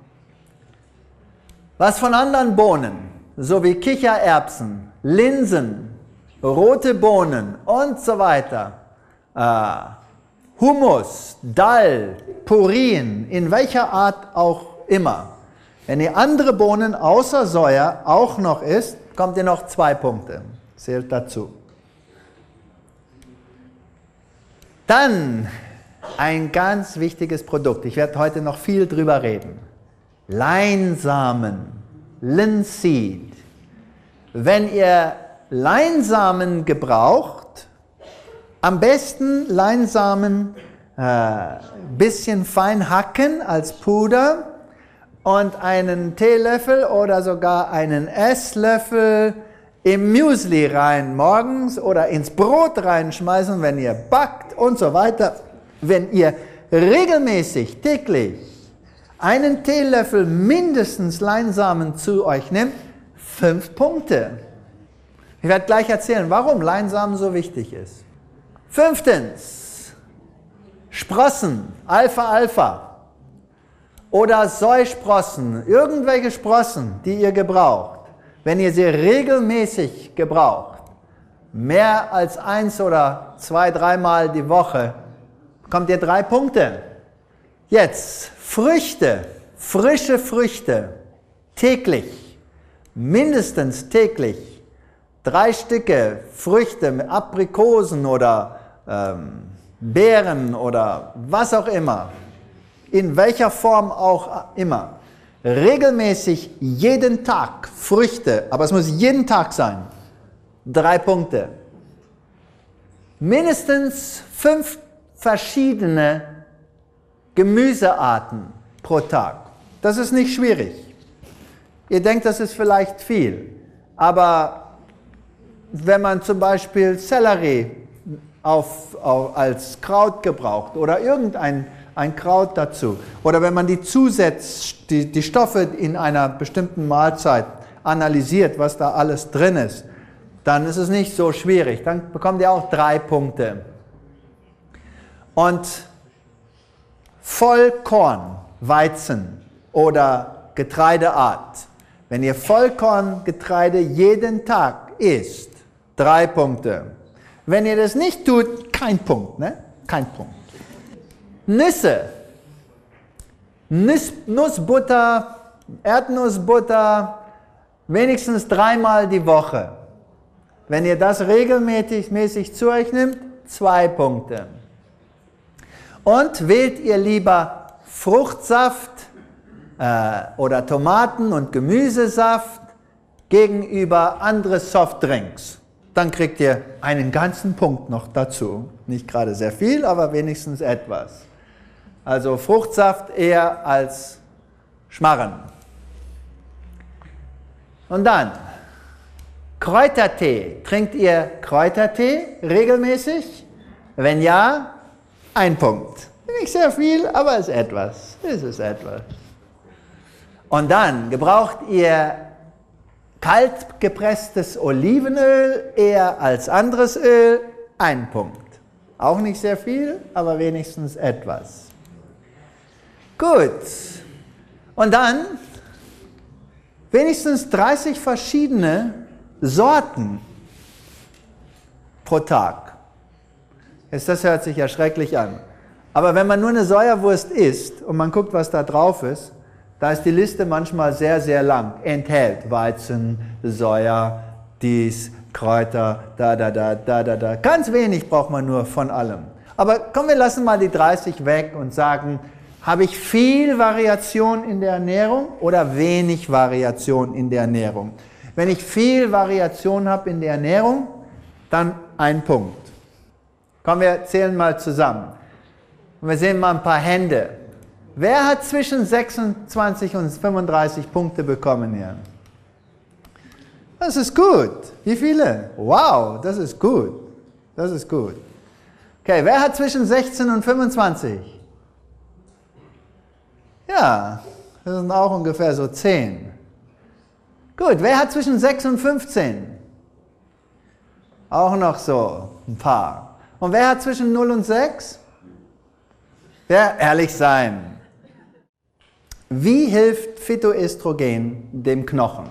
Was von anderen Bohnen, so wie Kichererbsen, Linsen, rote Bohnen und so weiter, äh, Hummus, Dal, Purin, in welcher Art auch immer. Wenn ihr andere Bohnen außer Soja auch noch isst, kommt ihr noch zwei Punkte. Zählt dazu. Dann ein ganz wichtiges Produkt. Ich werde heute noch viel drüber reden. Leinsamen, Linseed. Wenn ihr Leinsamen gebraucht, Am besten Leinsamen äh, bisschen fein hacken als Puder und einen Teelöffel oder sogar einen Esslöffel im Müsli rein morgens oder ins Brot reinschmeißen, wenn ihr backt und so weiter. Wenn ihr regelmäßig, täglich einen Teelöffel mindestens Leinsamen zu euch nehmt, fünf Punkte. Ich werde gleich erzählen, warum Leinsamen so wichtig ist. Fünftens, Sprossen, Alfalfa oder Soisprossen, irgendwelche Sprossen, die ihr gebraucht. Wenn ihr sie regelmäßig gebraucht, mehr als eins oder zwei, dreimal die Woche, bekommt ihr drei Punkte. Jetzt Früchte, frische Früchte, täglich, mindestens täglich, drei Stücke Früchte mit Aprikosen oder ähm, Beeren oder was auch immer, in welcher Form auch immer. Regelmäßig jeden Tag Früchte, aber es muss jeden Tag sein. Drei Punkte. Mindestens fünf verschiedene Gemüsearten pro Tag. Das ist nicht schwierig. Ihr denkt, das ist vielleicht viel, aber wenn man zum Beispiel Sellerie auf, auf, als Kraut gebraucht oder irgendein ein Kraut dazu. Oder wenn man die Zusatz, die, die Stoffe in einer bestimmten Mahlzeit analysiert, was da alles drin ist, dann ist es nicht so schwierig. Dann bekommt ihr auch drei Punkte. Und Vollkorn, Weizen oder Getreideart. Wenn ihr Vollkorngetreide jeden Tag isst, drei Punkte. Wenn ihr das nicht tut, kein Punkt, ne? Kein Punkt. Nüsse, Nuss, Nussbutter, Erdnussbutter, wenigstens dreimal die Woche. Wenn ihr das regelmäßig mäßig zu euch nimmt, zwei Punkte. Und wählt ihr lieber Fruchtsaft äh, oder Tomaten- und Gemüsesaft gegenüber andere Softdrinks. Dann kriegt ihr einen ganzen Punkt noch dazu. Nicht gerade sehr viel, aber wenigstens etwas. Also Fruchtsaft eher als Schmarren. Und dann Kräutertee. Trinkt ihr Kräutertee regelmäßig? Wenn ja, ein Punkt. Nicht sehr viel, aber es ist etwas. Es ist etwas. Und dann gebraucht ihr kalt gepresstes Olivenöl eher als anderes Öl? Ein Punkt. Auch nicht sehr viel, aber wenigstens etwas. Gut. Und dann wenigstens dreißig verschiedene Sorten pro Tag. Jetzt, das hört sich ja schrecklich an. Aber wenn man nur eine Sojawurst isst und man guckt, was da drauf ist, da ist die Liste manchmal sehr, sehr lang. Enthält Weizen, Soja, dies, Kräuter, da, da, da, da, da, da. Ganz wenig braucht man nur von allem. Aber komm, wir lassen mal die dreißig weg und sagen, habe ich viel Variation in der Ernährung oder wenig Variation in der Ernährung? Wenn ich viel Variation habe in der Ernährung, dann ein Punkt. Komm, wir zählen mal zusammen. Und wir sehen mal ein paar Hände. Wer hat zwischen sechsundzwanzig und fünfunddreißig Punkte bekommen hier? Das ist gut. Wie viele? Wow, das ist gut. Das ist gut. Okay, wer hat zwischen sechzehn und fünfundzwanzig? Ja, das sind auch ungefähr so zehn. Gut, wer hat zwischen sechs und fünfzehn? Auch noch so ein paar. Und wer hat zwischen null und sechs? Wer ehrlich sein. Wie hilft Phytoöstrogen dem Knochen?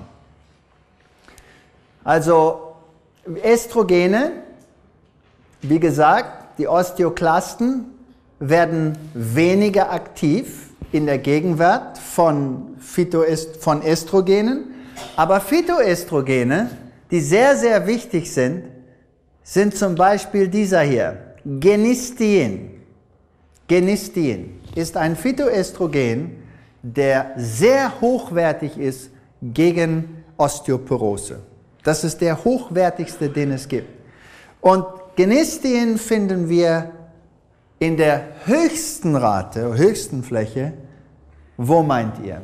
Also Östrogene, wie gesagt, die Osteoklasten werden weniger aktiv in der Gegenwart von, Phytoest von Östrogenen, aber Phytoöstrogene, die sehr, sehr wichtig sind, sind zum Beispiel dieser hier, Genistin. Genistin ist ein Phytoöstrogen, der sehr hochwertig ist gegen Osteoporose. Das ist der hochwertigste, den es gibt. Und Genistien finden wir in der höchsten Rate, höchsten Fläche. Wo meint ihr?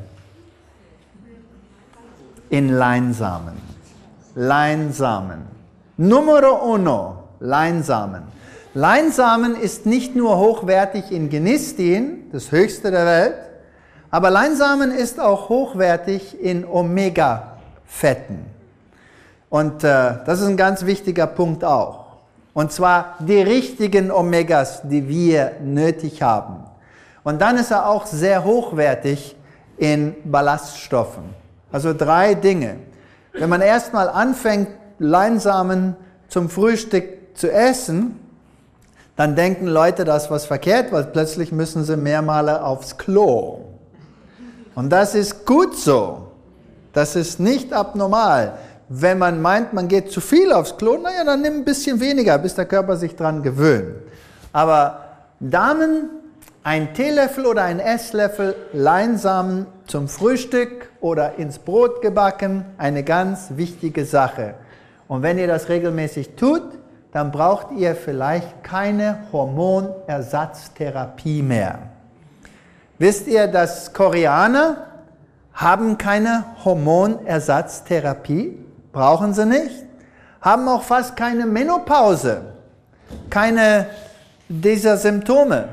In Leinsamen. Leinsamen. Numero uno, Leinsamen. Leinsamen ist nicht nur hochwertig in Genistien, das höchste der Welt, aber Leinsamen ist auch hochwertig in Omega-Fetten. Und äh, das ist ein ganz wichtiger Punkt auch. Und zwar die richtigen Omegas, die wir nötig haben. Und dann ist er auch sehr hochwertig in Ballaststoffen. Also drei Dinge. Wenn man erstmal anfängt, Leinsamen zum Frühstück zu essen, dann denken Leute, da ist was verkehrt, weil plötzlich müssen sie mehrmals aufs Klo. Und das ist gut so. Das ist nicht abnormal. Wenn man meint, man geht zu viel aufs Klo, naja, dann nimm ein bisschen weniger, bis der Körper sich dran gewöhnt. Aber Damen, ein Teelöffel oder ein Esslöffel Leinsamen zum Frühstück oder ins Brot gebacken, eine ganz wichtige Sache. Und wenn ihr das regelmäßig tut, dann braucht ihr vielleicht keine Hormonersatztherapie mehr. Wisst ihr, dass Koreaner haben keine Hormonersatztherapie? Brauchen sie nicht. Haben auch fast keine Menopause. Keine dieser Symptome.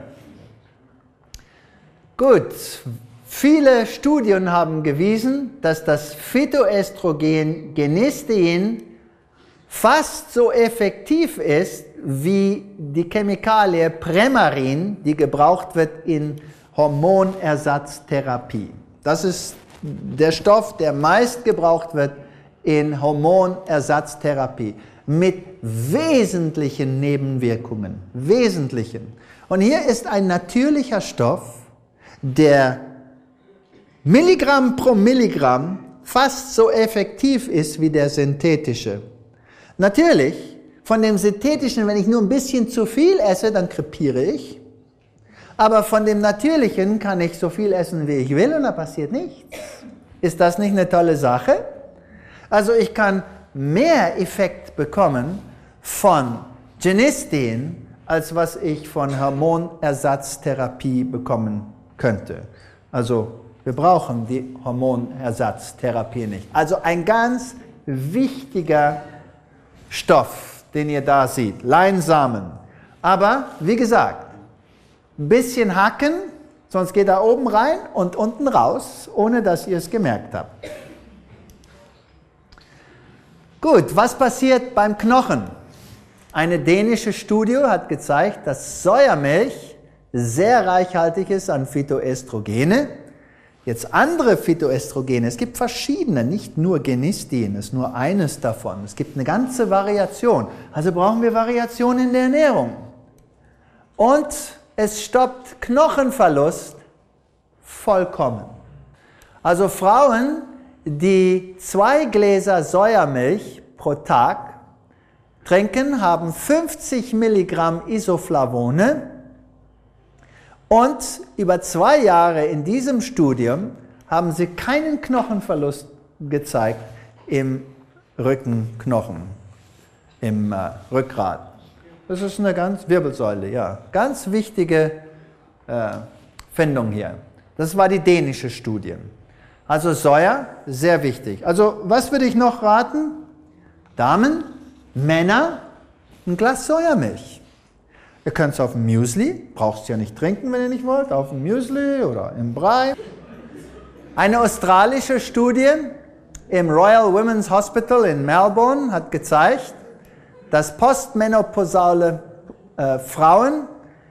Gut, viele Studien haben gewiesen, dass das Phytoöstrogen Genistien fast so effektiv ist wie die Chemikalie Premarin, die gebraucht wird in Hormonersatztherapie. Das ist der Stoff, der meist gebraucht wird in Hormonersatztherapie mit wesentlichen Nebenwirkungen. Wesentlichen. Und hier ist ein natürlicher Stoff, der Milligramm pro Milligramm fast so effektiv ist wie der synthetische. Natürlich, von dem synthetischen, wenn ich nur ein bisschen zu viel esse, dann krepiere ich. Aber von dem natürlichen kann ich so viel essen, wie ich will, und da passiert nichts. Ist das nicht eine tolle Sache? Also ich kann mehr Effekt bekommen von Genistien, als was ich von Hormonersatztherapie bekommen könnte. Also wir brauchen die Hormonersatztherapie nicht. Also ein ganz wichtiger Stoff, den ihr da seht, Leinsamen. Aber wie gesagt, ein bisschen hacken, sonst geht er oben rein und unten raus, ohne dass ihr es gemerkt habt. Gut, was passiert beim Knochen? Eine dänische Studie hat gezeigt, dass Sojamilch sehr reichhaltig ist an Phytoöstrogene. Jetzt andere Phytoöstrogene, es gibt verschiedene, nicht nur Genistien, ist nur eines davon. Es gibt eine ganze Variation. Also brauchen wir Variation in der Ernährung. Und es stoppt Knochenverlust vollkommen. Also Frauen, die zwei Gläser Sojamilch pro Tag trinken, haben fünfzig Milligramm Isoflavone. Und über zwei Jahre in diesem Studium haben sie keinen Knochenverlust gezeigt im Rückenknochen, im äh, Rückgrat. Das ist eine ganz Wirbelsäule, ja. Ganz wichtige äh, Findung hier. Das war die dänische Studie. Also Soja, sehr wichtig. Also was würde ich noch raten? Damen, Männer, ein Glas Sojamilch. Ihr könnt es auf dem Müsli, braucht es ja nicht trinken, wenn ihr nicht wollt, auf dem Müsli oder im Brei. Eine australische Studie im Royal Women's Hospital in Melbourne hat gezeigt, dass postmenopausale äh, Frauen,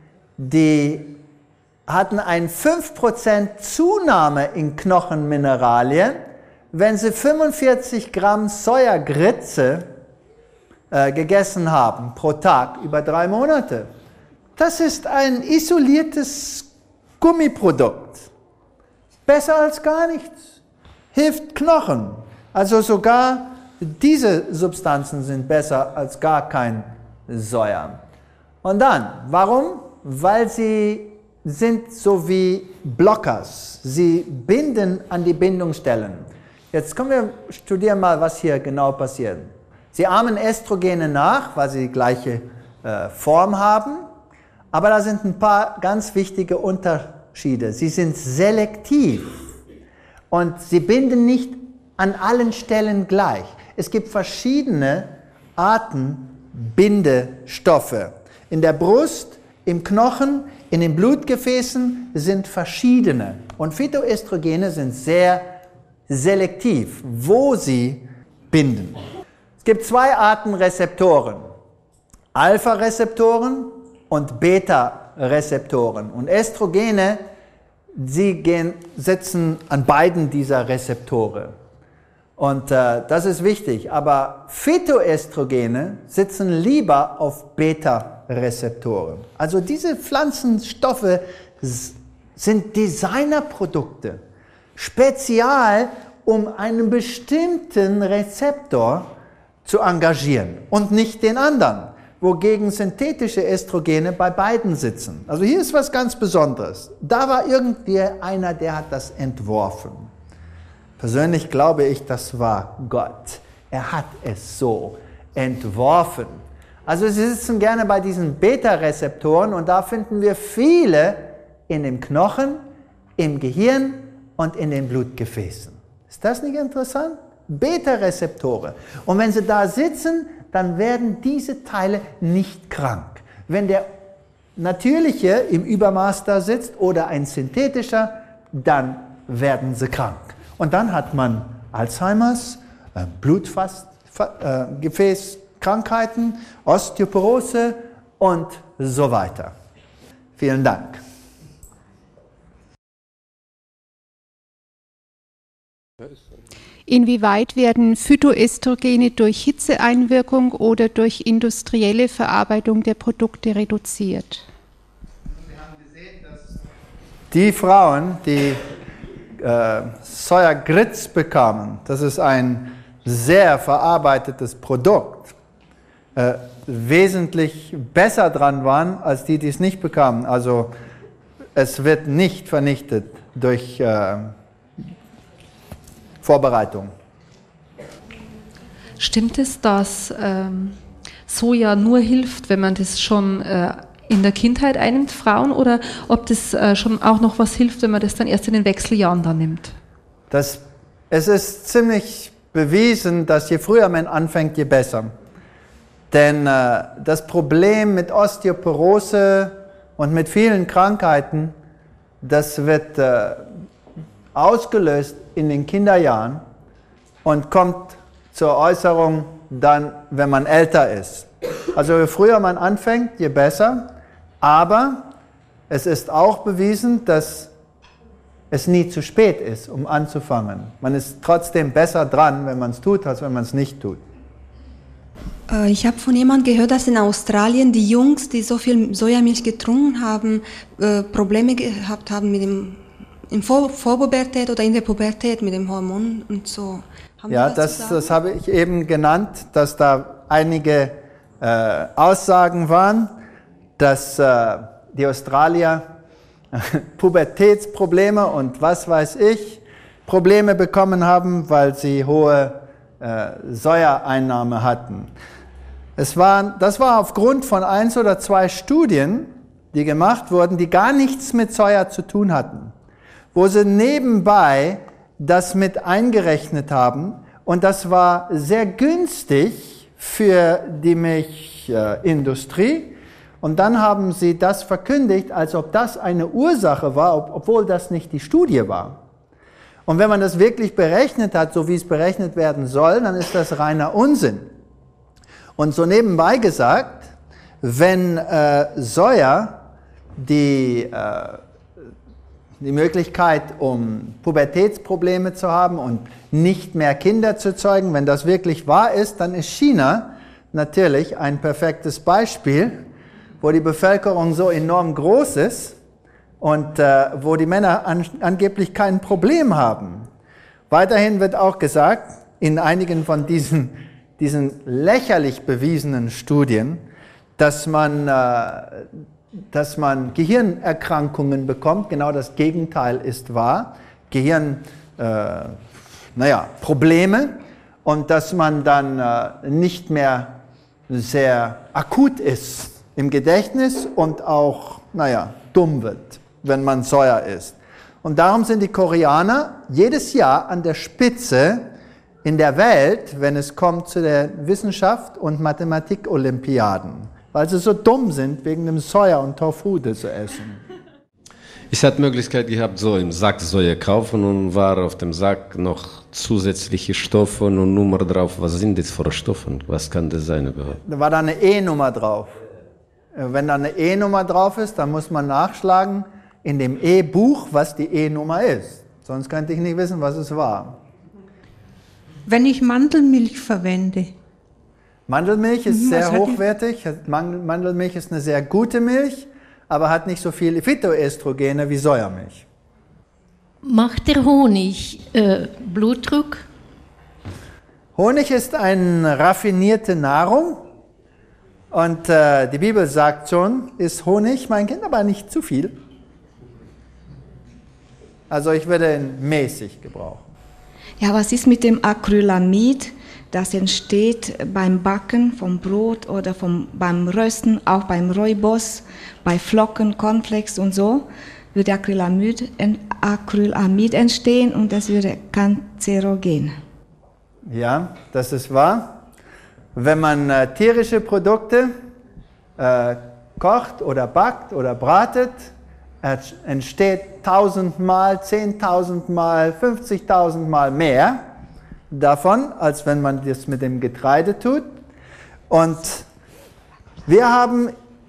die hatten eine fünf Prozent Zunahme in Knochenmineralien, wenn sie fünfundvierzig Gramm Sojagritze äh, gegessen haben pro Tag über drei Monate. Das ist ein isoliertes Gummiprodukt. Besser als gar nichts. Hilft Knochen. Also sogar diese Substanzen sind besser als gar kein Soja. Und dann, warum? Weil sie sind so wie Blockers. Sie binden an die Bindungsstellen. Jetzt kommen wir studieren mal, was hier genau passiert. Sie ahmen Östrogene nach, weil sie die gleiche äh, Form haben, aber da sind ein paar ganz wichtige Unterschiede. Sie sind selektiv und sie binden nicht an allen Stellen gleich. Es gibt verschiedene Arten Bindestoffe. In der Brust, im Knochen, in den Blutgefäßen sind verschiedene. Und Phytoöstrogene sind sehr selektiv, wo sie binden. Es gibt zwei Arten Rezeptoren. Alpha-Rezeptoren und Beta-Rezeptoren. Und Östrogene, sie gehen, sitzen an beiden dieser Rezeptoren. Und äh, das ist wichtig. Aber Phytoöstrogene sitzen lieber auf Beta-Rezeptoren. Also diese Pflanzenstoffe sind Designerprodukte, spezial um einen bestimmten Rezeptor zu engagieren und nicht den anderen, wogegen synthetische Östrogene bei beiden sitzen. Also hier ist was ganz Besonderes. Da war irgendwie einer, der hat das entworfen. Persönlich glaube ich, das war Gott. Er hat es so entworfen. Also sie sitzen gerne bei diesen Beta-Rezeptoren und da finden wir viele in dem Knochen, im Gehirn und in den Blutgefäßen. Ist das nicht interessant? Beta-Rezeptoren. Und wenn sie da sitzen, dann werden diese Teile nicht krank. Wenn der natürliche im Übermaß da sitzt oder ein synthetischer, dann werden sie krank. Und dann hat man Alzheimers, äh, Blutgefäßkrankheiten, Osteoporose und so weiter. Vielen Dank. Inwieweit werden Phytoöstrogene durch Hitzeeinwirkung oder durch industrielle Verarbeitung der Produkte reduziert? Wir haben gesehen, dass die Frauen, die äh, Soja Grits bekamen, das ist ein sehr verarbeitetes Produkt, äh, wesentlich besser dran waren, als die, die es nicht bekamen. Also es wird nicht vernichtet durch äh, Vorbereitung. Stimmt es, dass ähm, Soja nur hilft, wenn man das schon äh, in der Kindheit einnimmt, Frauen, oder ob das äh, schon auch noch was hilft, wenn man das dann erst in den Wechseljahren dann nimmt? Das, es ist ziemlich bewiesen, dass je früher man anfängt, je besser. Denn äh, das Problem mit Osteoporose und mit vielen Krankheiten, das wird äh, ausgelöst in den Kinderjahren und kommt zur Äußerung dann, wenn man älter ist. Also je früher man anfängt, je besser. Aber es ist auch bewiesen, dass es nie zu spät ist, um anzufangen. Man ist trotzdem besser dran, wenn man es tut, als wenn man es nicht tut. Ich habe von jemandem gehört, dass in Australien die Jungs, die so viel Sojamilch getrunken haben, Probleme gehabt haben mit dem in Vor Vorpubertät oder in der Pubertät mit dem Hormon und so. Haben ja, das, das habe ich eben genannt, dass da einige äh, Aussagen waren, dass äh, die Australier Pubertätsprobleme und was weiß ich, Probleme bekommen haben, weil sie hohe äh, Sojaeinnahme hatten. Es war, das war aufgrund von eins oder zwei Studien, die gemacht wurden, die gar nichts mit Soja zu tun hatten, wo sie nebenbei das mit eingerechnet haben und das war sehr günstig für die Milchindustrie und dann haben sie das verkündigt, als ob das eine Ursache war, ob, obwohl das nicht die Studie war. Und wenn man das wirklich berechnet hat, so wie es berechnet werden soll, dann ist das reiner Unsinn. Und so nebenbei gesagt, wenn äh, Soja die äh, die Möglichkeit, um Pubertätsprobleme zu haben und nicht mehr Kinder zu zeugen. Wenn das wirklich wahr ist, dann ist China natürlich ein perfektes Beispiel, wo die Bevölkerung so enorm groß ist und äh, wo die Männer an, angeblich kein Problem haben. Weiterhin wird auch gesagt, in einigen von diesen, diesen lächerlich bewiesenen Studien, dass man äh, dass man Gehirnerkrankungen bekommt. Genau das Gegenteil ist wahr. Gehirn, äh, naja, Probleme und dass man dann äh, nicht mehr sehr akut ist im Gedächtnis und auch, naja, dumm wird, wenn man Soja isst. Und darum sind die Koreaner jedes Jahr an der Spitze in der Welt, wenn es kommt zu der Wissenschaft und Mathematik-Olympiaden, weil sie so dumm sind, wegen dem Soja und Tofu zu essen. Ich hatte die Möglichkeit gehabt, so im Sack Soja kaufen und war auf dem Sack noch zusätzliche Stoffe und Nummer drauf. Was sind das für Stoffe? Was kann das sein überhaupt? Da war da eine E-Nummer drauf. Wenn da eine E-Nummer drauf ist, dann muss man nachschlagen in dem E-Buch, was die E-Nummer ist. Sonst könnte ich nicht wissen, was es war. Wenn ich Mandelmilch verwende. Mandelmilch ist Mhm, sehr hochwertig. Mandelmilch ist eine sehr gute Milch, aber hat nicht so viele Phytoöstrogene wie Sojamilch. Macht der Honig äh, Blutdruck? Honig ist eine raffinierte Nahrung und äh, die Bibel sagt schon, ist Honig, mein Kind, aber nicht zu viel. Also ich würde ihn mäßig gebrauchen. Ja, was ist mit dem Acrylamid? Das entsteht beim Backen vom Brot oder vom, beim Rösten, auch beim Rooibos, bei Flocken, Cornflakes und so, würde Acrylamid, Acrylamid entstehen und das würde kanzerogen. Ja, das ist wahr. Wenn man äh, tierische Produkte äh, kocht oder backt oder bratet, äh, entsteht tausendmal, zehntausendmal, fünfzigtausendmal mehr davon, als wenn man das mit dem Getreide tut. Und wir haben,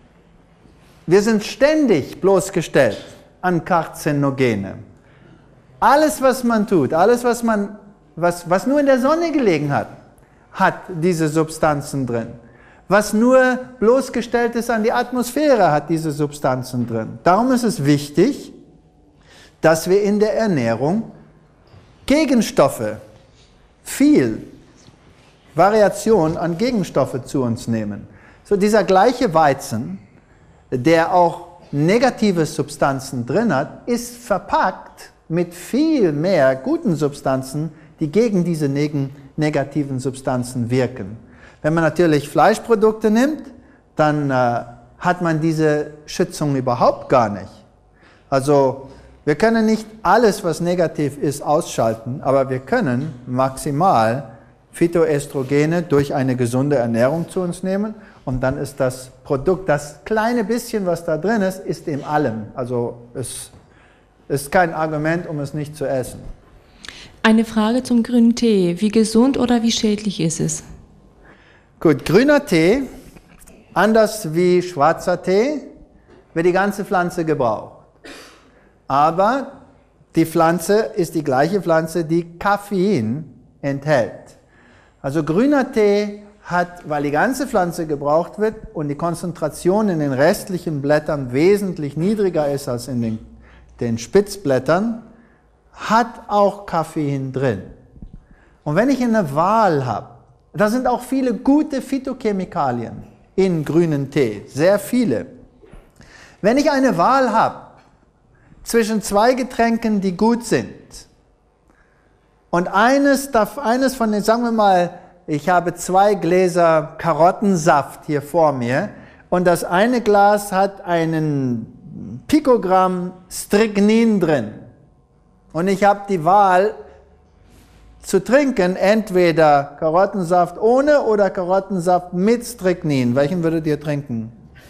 wir sind ständig bloßgestellt an Karzinogene. Alles, was man tut, alles, was man, was, was nur in der Sonne gelegen hat, hat diese Substanzen drin. Was nur bloßgestellt ist an die Atmosphäre, hat diese Substanzen drin. Darum ist es wichtig, dass wir in der Ernährung Gegenstoffe, viel Variation an Gegenstoffe zu uns nehmen. So dieser gleiche Weizen, der auch negative Substanzen drin hat, ist verpackt mit viel mehr guten Substanzen, die gegen diese neg- negativen Substanzen wirken. Wenn man natürlich Fleischprodukte nimmt, dann äh, hat man diese Schützung überhaupt gar nicht. Also wir können nicht alles, was negativ ist, ausschalten, aber wir können maximal Phytoöstrogene durch eine gesunde Ernährung zu uns nehmen und dann ist das Produkt, das kleine bisschen, was da drin ist, ist in allem. Also es ist kein Argument, um es nicht zu essen. Eine Frage zum grünen Tee. Wie gesund oder wie schädlich ist es? Gut, grüner Tee, anders wie schwarzer Tee, wird die ganze Pflanze gebraucht. Aber die Pflanze ist die gleiche Pflanze, die Koffein enthält. Also grüner Tee hat, weil die ganze Pflanze gebraucht wird und die Konzentration in den restlichen Blättern wesentlich niedriger ist als in den, den Spitzblättern, hat auch Koffein drin. Und wenn ich eine Wahl habe, da sind auch viele gute Phytochemikalien in grünen Tee, sehr viele. Wenn ich eine Wahl habe zwischen zwei Getränken, die gut sind, und eines, darf, eines von den, sagen wir mal, ich habe zwei Gläser Karottensaft hier vor mir und das eine Glas hat einen Pikogramm Strychnin drin. Und ich habe die Wahl zu trinken, entweder Karottensaft ohne oder Karottensaft mit Strychnin. Welchen würdet ihr trinken?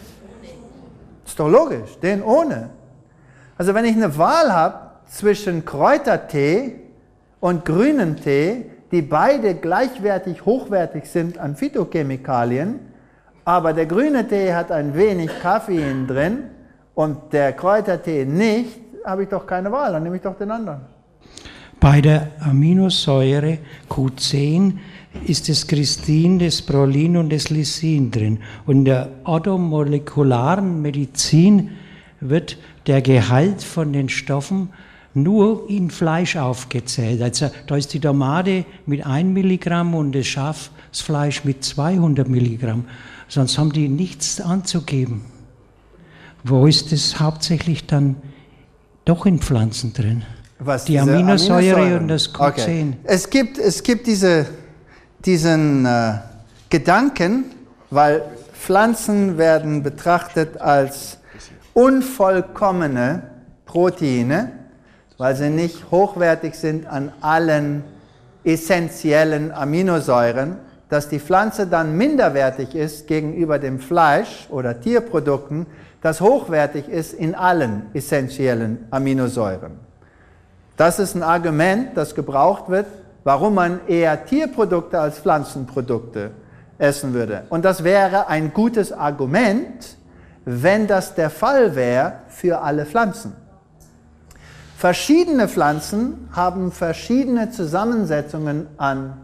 Ist doch logisch, den ohne. Also wenn ich eine Wahl habe zwischen Kräutertee und grünen Tee, die beide gleichwertig hochwertig sind an Phytochemikalien, aber der grüne Tee hat ein wenig Koffein drin und der Kräutertee nicht, habe ich doch keine Wahl, dann nehme ich doch den anderen. Bei der Aminosäure Q zehn ist das Cristin, das Prolin und das Lysin drin. Und in der orthomolekularen Medizin wird der Gehalt von den Stoffen nur in Fleisch aufgezählt. Also da ist die Tomate mit ein Milligramm und das Schafsfleisch mit zweihundert Milligramm. Sonst haben die nichts anzugeben. Wo ist das hauptsächlich dann doch in Pflanzen drin? Was, die Aminosäure und das Q zehn. Okay. Es gibt, es gibt diese, diesen äh, Gedanken, weil Pflanzen werden betrachtet als unvollkommene Proteine, weil sie nicht hochwertig sind an allen essentiellen Aminosäuren, dass die Pflanze dann minderwertig ist gegenüber dem Fleisch oder Tierprodukten, das hochwertig ist in allen essentiellen Aminosäuren. Das ist ein Argument, das gebraucht wird, warum man eher Tierprodukte als Pflanzenprodukte essen würde. Und das wäre ein gutes Argument, wenn das der Fall wäre für alle Pflanzen. Verschiedene Pflanzen haben verschiedene Zusammensetzungen an,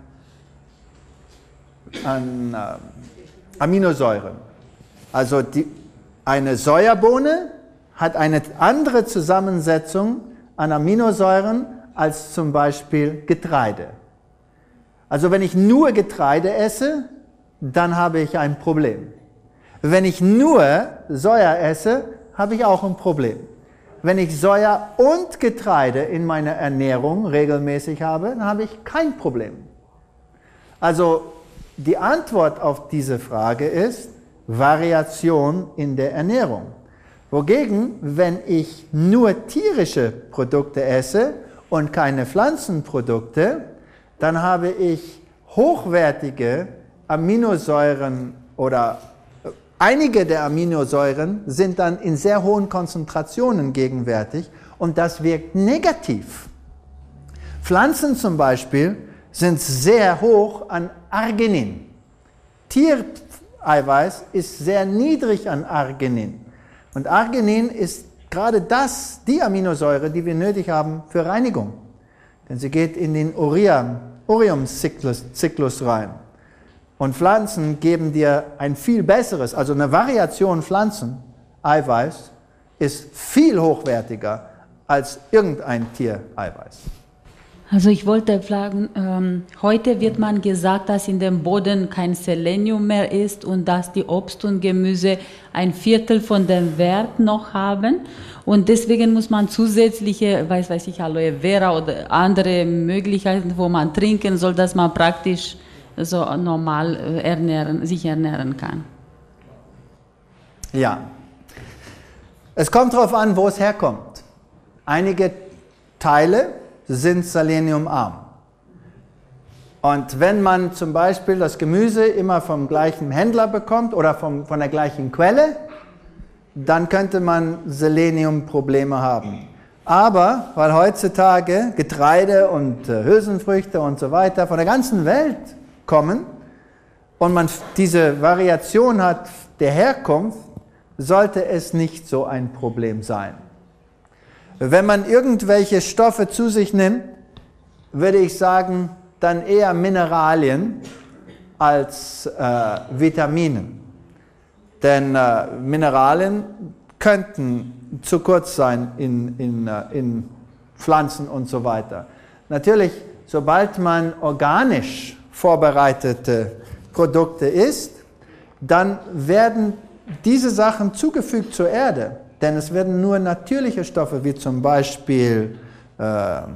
an äh, Aminosäuren. Also die, eine Sojabohne hat eine andere Zusammensetzung an Aminosäuren als zum Beispiel Getreide. Also wenn ich nur Getreide esse, dann habe ich ein Problem. Wenn ich nur Soja esse, habe ich auch ein Problem. Wenn ich Soja und Getreide in meiner Ernährung regelmäßig habe, dann habe ich kein Problem. Also die Antwort auf diese Frage ist Variation in der Ernährung. Wogegen, wenn ich nur tierische Produkte esse und keine Pflanzenprodukte, dann habe ich hochwertige Aminosäuren oder einige der Aminosäuren sind dann in sehr hohen Konzentrationen gegenwärtig und das wirkt negativ. Pflanzen zum Beispiel sind sehr hoch an Arginin. Tiereiweiß ist sehr niedrig an Arginin. Und Arginin ist gerade das, die Aminosäure, die wir nötig haben für Reinigung. Denn sie geht in den Ureum-Zyklus rein. Und Pflanzen geben dir ein viel besseres, also eine Variation Pflanzen, Eiweiß, ist viel hochwertiger als irgendein Tiereiweiß. Also ich wollte fragen, ähm, heute wird man gesagt, dass in dem Boden kein Selenium mehr ist und dass die Obst und Gemüse ein Viertel von dem Wert noch haben. Und deswegen muss man zusätzliche, weiß, weiß ich, Aloe Vera oder andere Möglichkeiten, wo man trinken soll, dass man praktisch so normal ernähren, sich ernähren kann. Ja. Es kommt darauf an, wo es herkommt. Einige Teile sind seleniumarm. Und wenn man zum Beispiel das Gemüse immer vom gleichen Händler bekommt oder vom, von der gleichen Quelle, dann könnte man Seleniumprobleme haben. Aber weil heutzutage Getreide und äh, Hülsenfrüchte und so weiter von der ganzen Welt kommen und man diese Variation hat der Herkunft, sollte es nicht so ein Problem sein. Wenn man irgendwelche Stoffe zu sich nimmt, würde ich sagen, dann eher Mineralien als äh, Vitaminen. Denn äh, Mineralien könnten zu kurz sein in, in, äh, in Pflanzen und so weiter. Natürlich, sobald man organisch vorbereitete Produkte isst, dann werden diese Sachen zugefügt zur Erde. Denn es werden nur natürliche Stoffe, wie zum Beispiel äh, äh,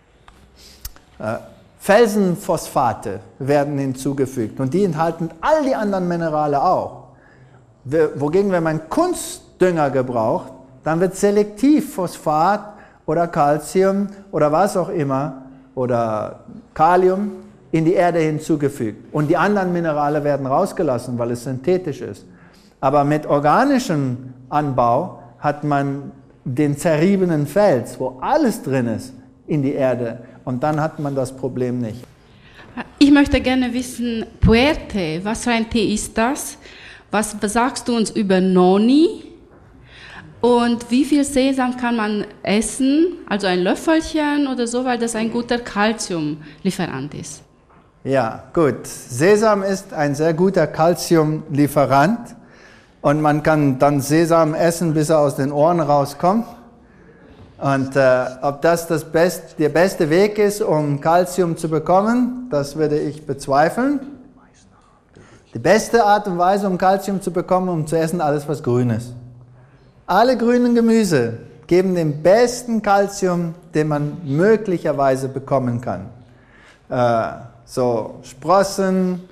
Felsenphosphate, werden hinzugefügt. Und die enthalten all die anderen Minerale auch. Wogegen, wenn man Kunstdünger gebraucht, dann wird selektiv Phosphat oder Calcium oder was auch immer oder Kalium in die Erde hinzugefügt. Und die anderen Minerale werden rausgelassen, weil es synthetisch ist. Aber mit organischem Anbau hat man den zerriebenen Fels, wo alles drin ist, in die Erde. Und dann hat man das Problem nicht. Ich möchte gerne wissen, Puerte, was für ein Tee ist das? Was sagst du uns über Noni? Und wie viel Sesam kann man essen? Also ein Löffelchen oder so, weil das ein guter Calciumlieferant ist. Ja, gut. Sesam ist ein sehr guter Calciumlieferant. Und man kann dann Sesam essen, bis er aus den Ohren rauskommt. Und äh, ob das, das best, der beste Weg ist, um Calcium zu bekommen, das würde ich bezweifeln. Die beste Art und Weise, um Calcium zu bekommen, um zu essen, alles was grün ist. Alle grünen Gemüse geben den besten Calcium, den man möglicherweise bekommen kann. Äh, so Sprossen,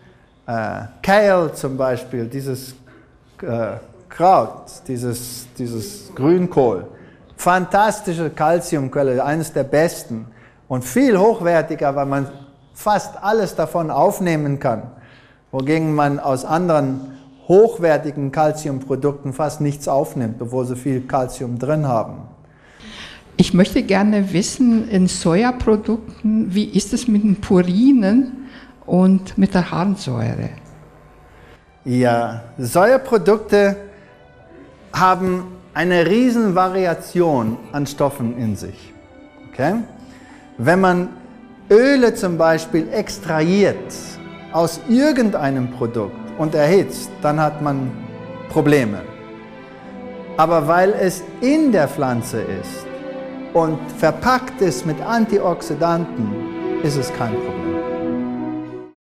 äh, Kale zum Beispiel, dieses äh, Kraut, dieses, dieses Grünkohl, fantastische Calciumquelle, eines der besten und viel hochwertiger, weil man fast alles davon aufnehmen kann, wogegen man aus anderen hochwertigen Calciumprodukten fast nichts aufnimmt, obwohl sie viel Calcium drin haben. Ich möchte gerne wissen, in Sojaprodukten, wie ist es mit den Purinen und mit der Harnsäure? Ja, Sojaprodukte haben eine riesen Variation an Stoffen in sich. Okay? Wenn man Öle zum Beispiel extrahiert aus irgendeinem Produkt und erhitzt, dann hat man Probleme. Aber weil es in der Pflanze ist und verpackt ist mit Antioxidanten, ist es kein Problem.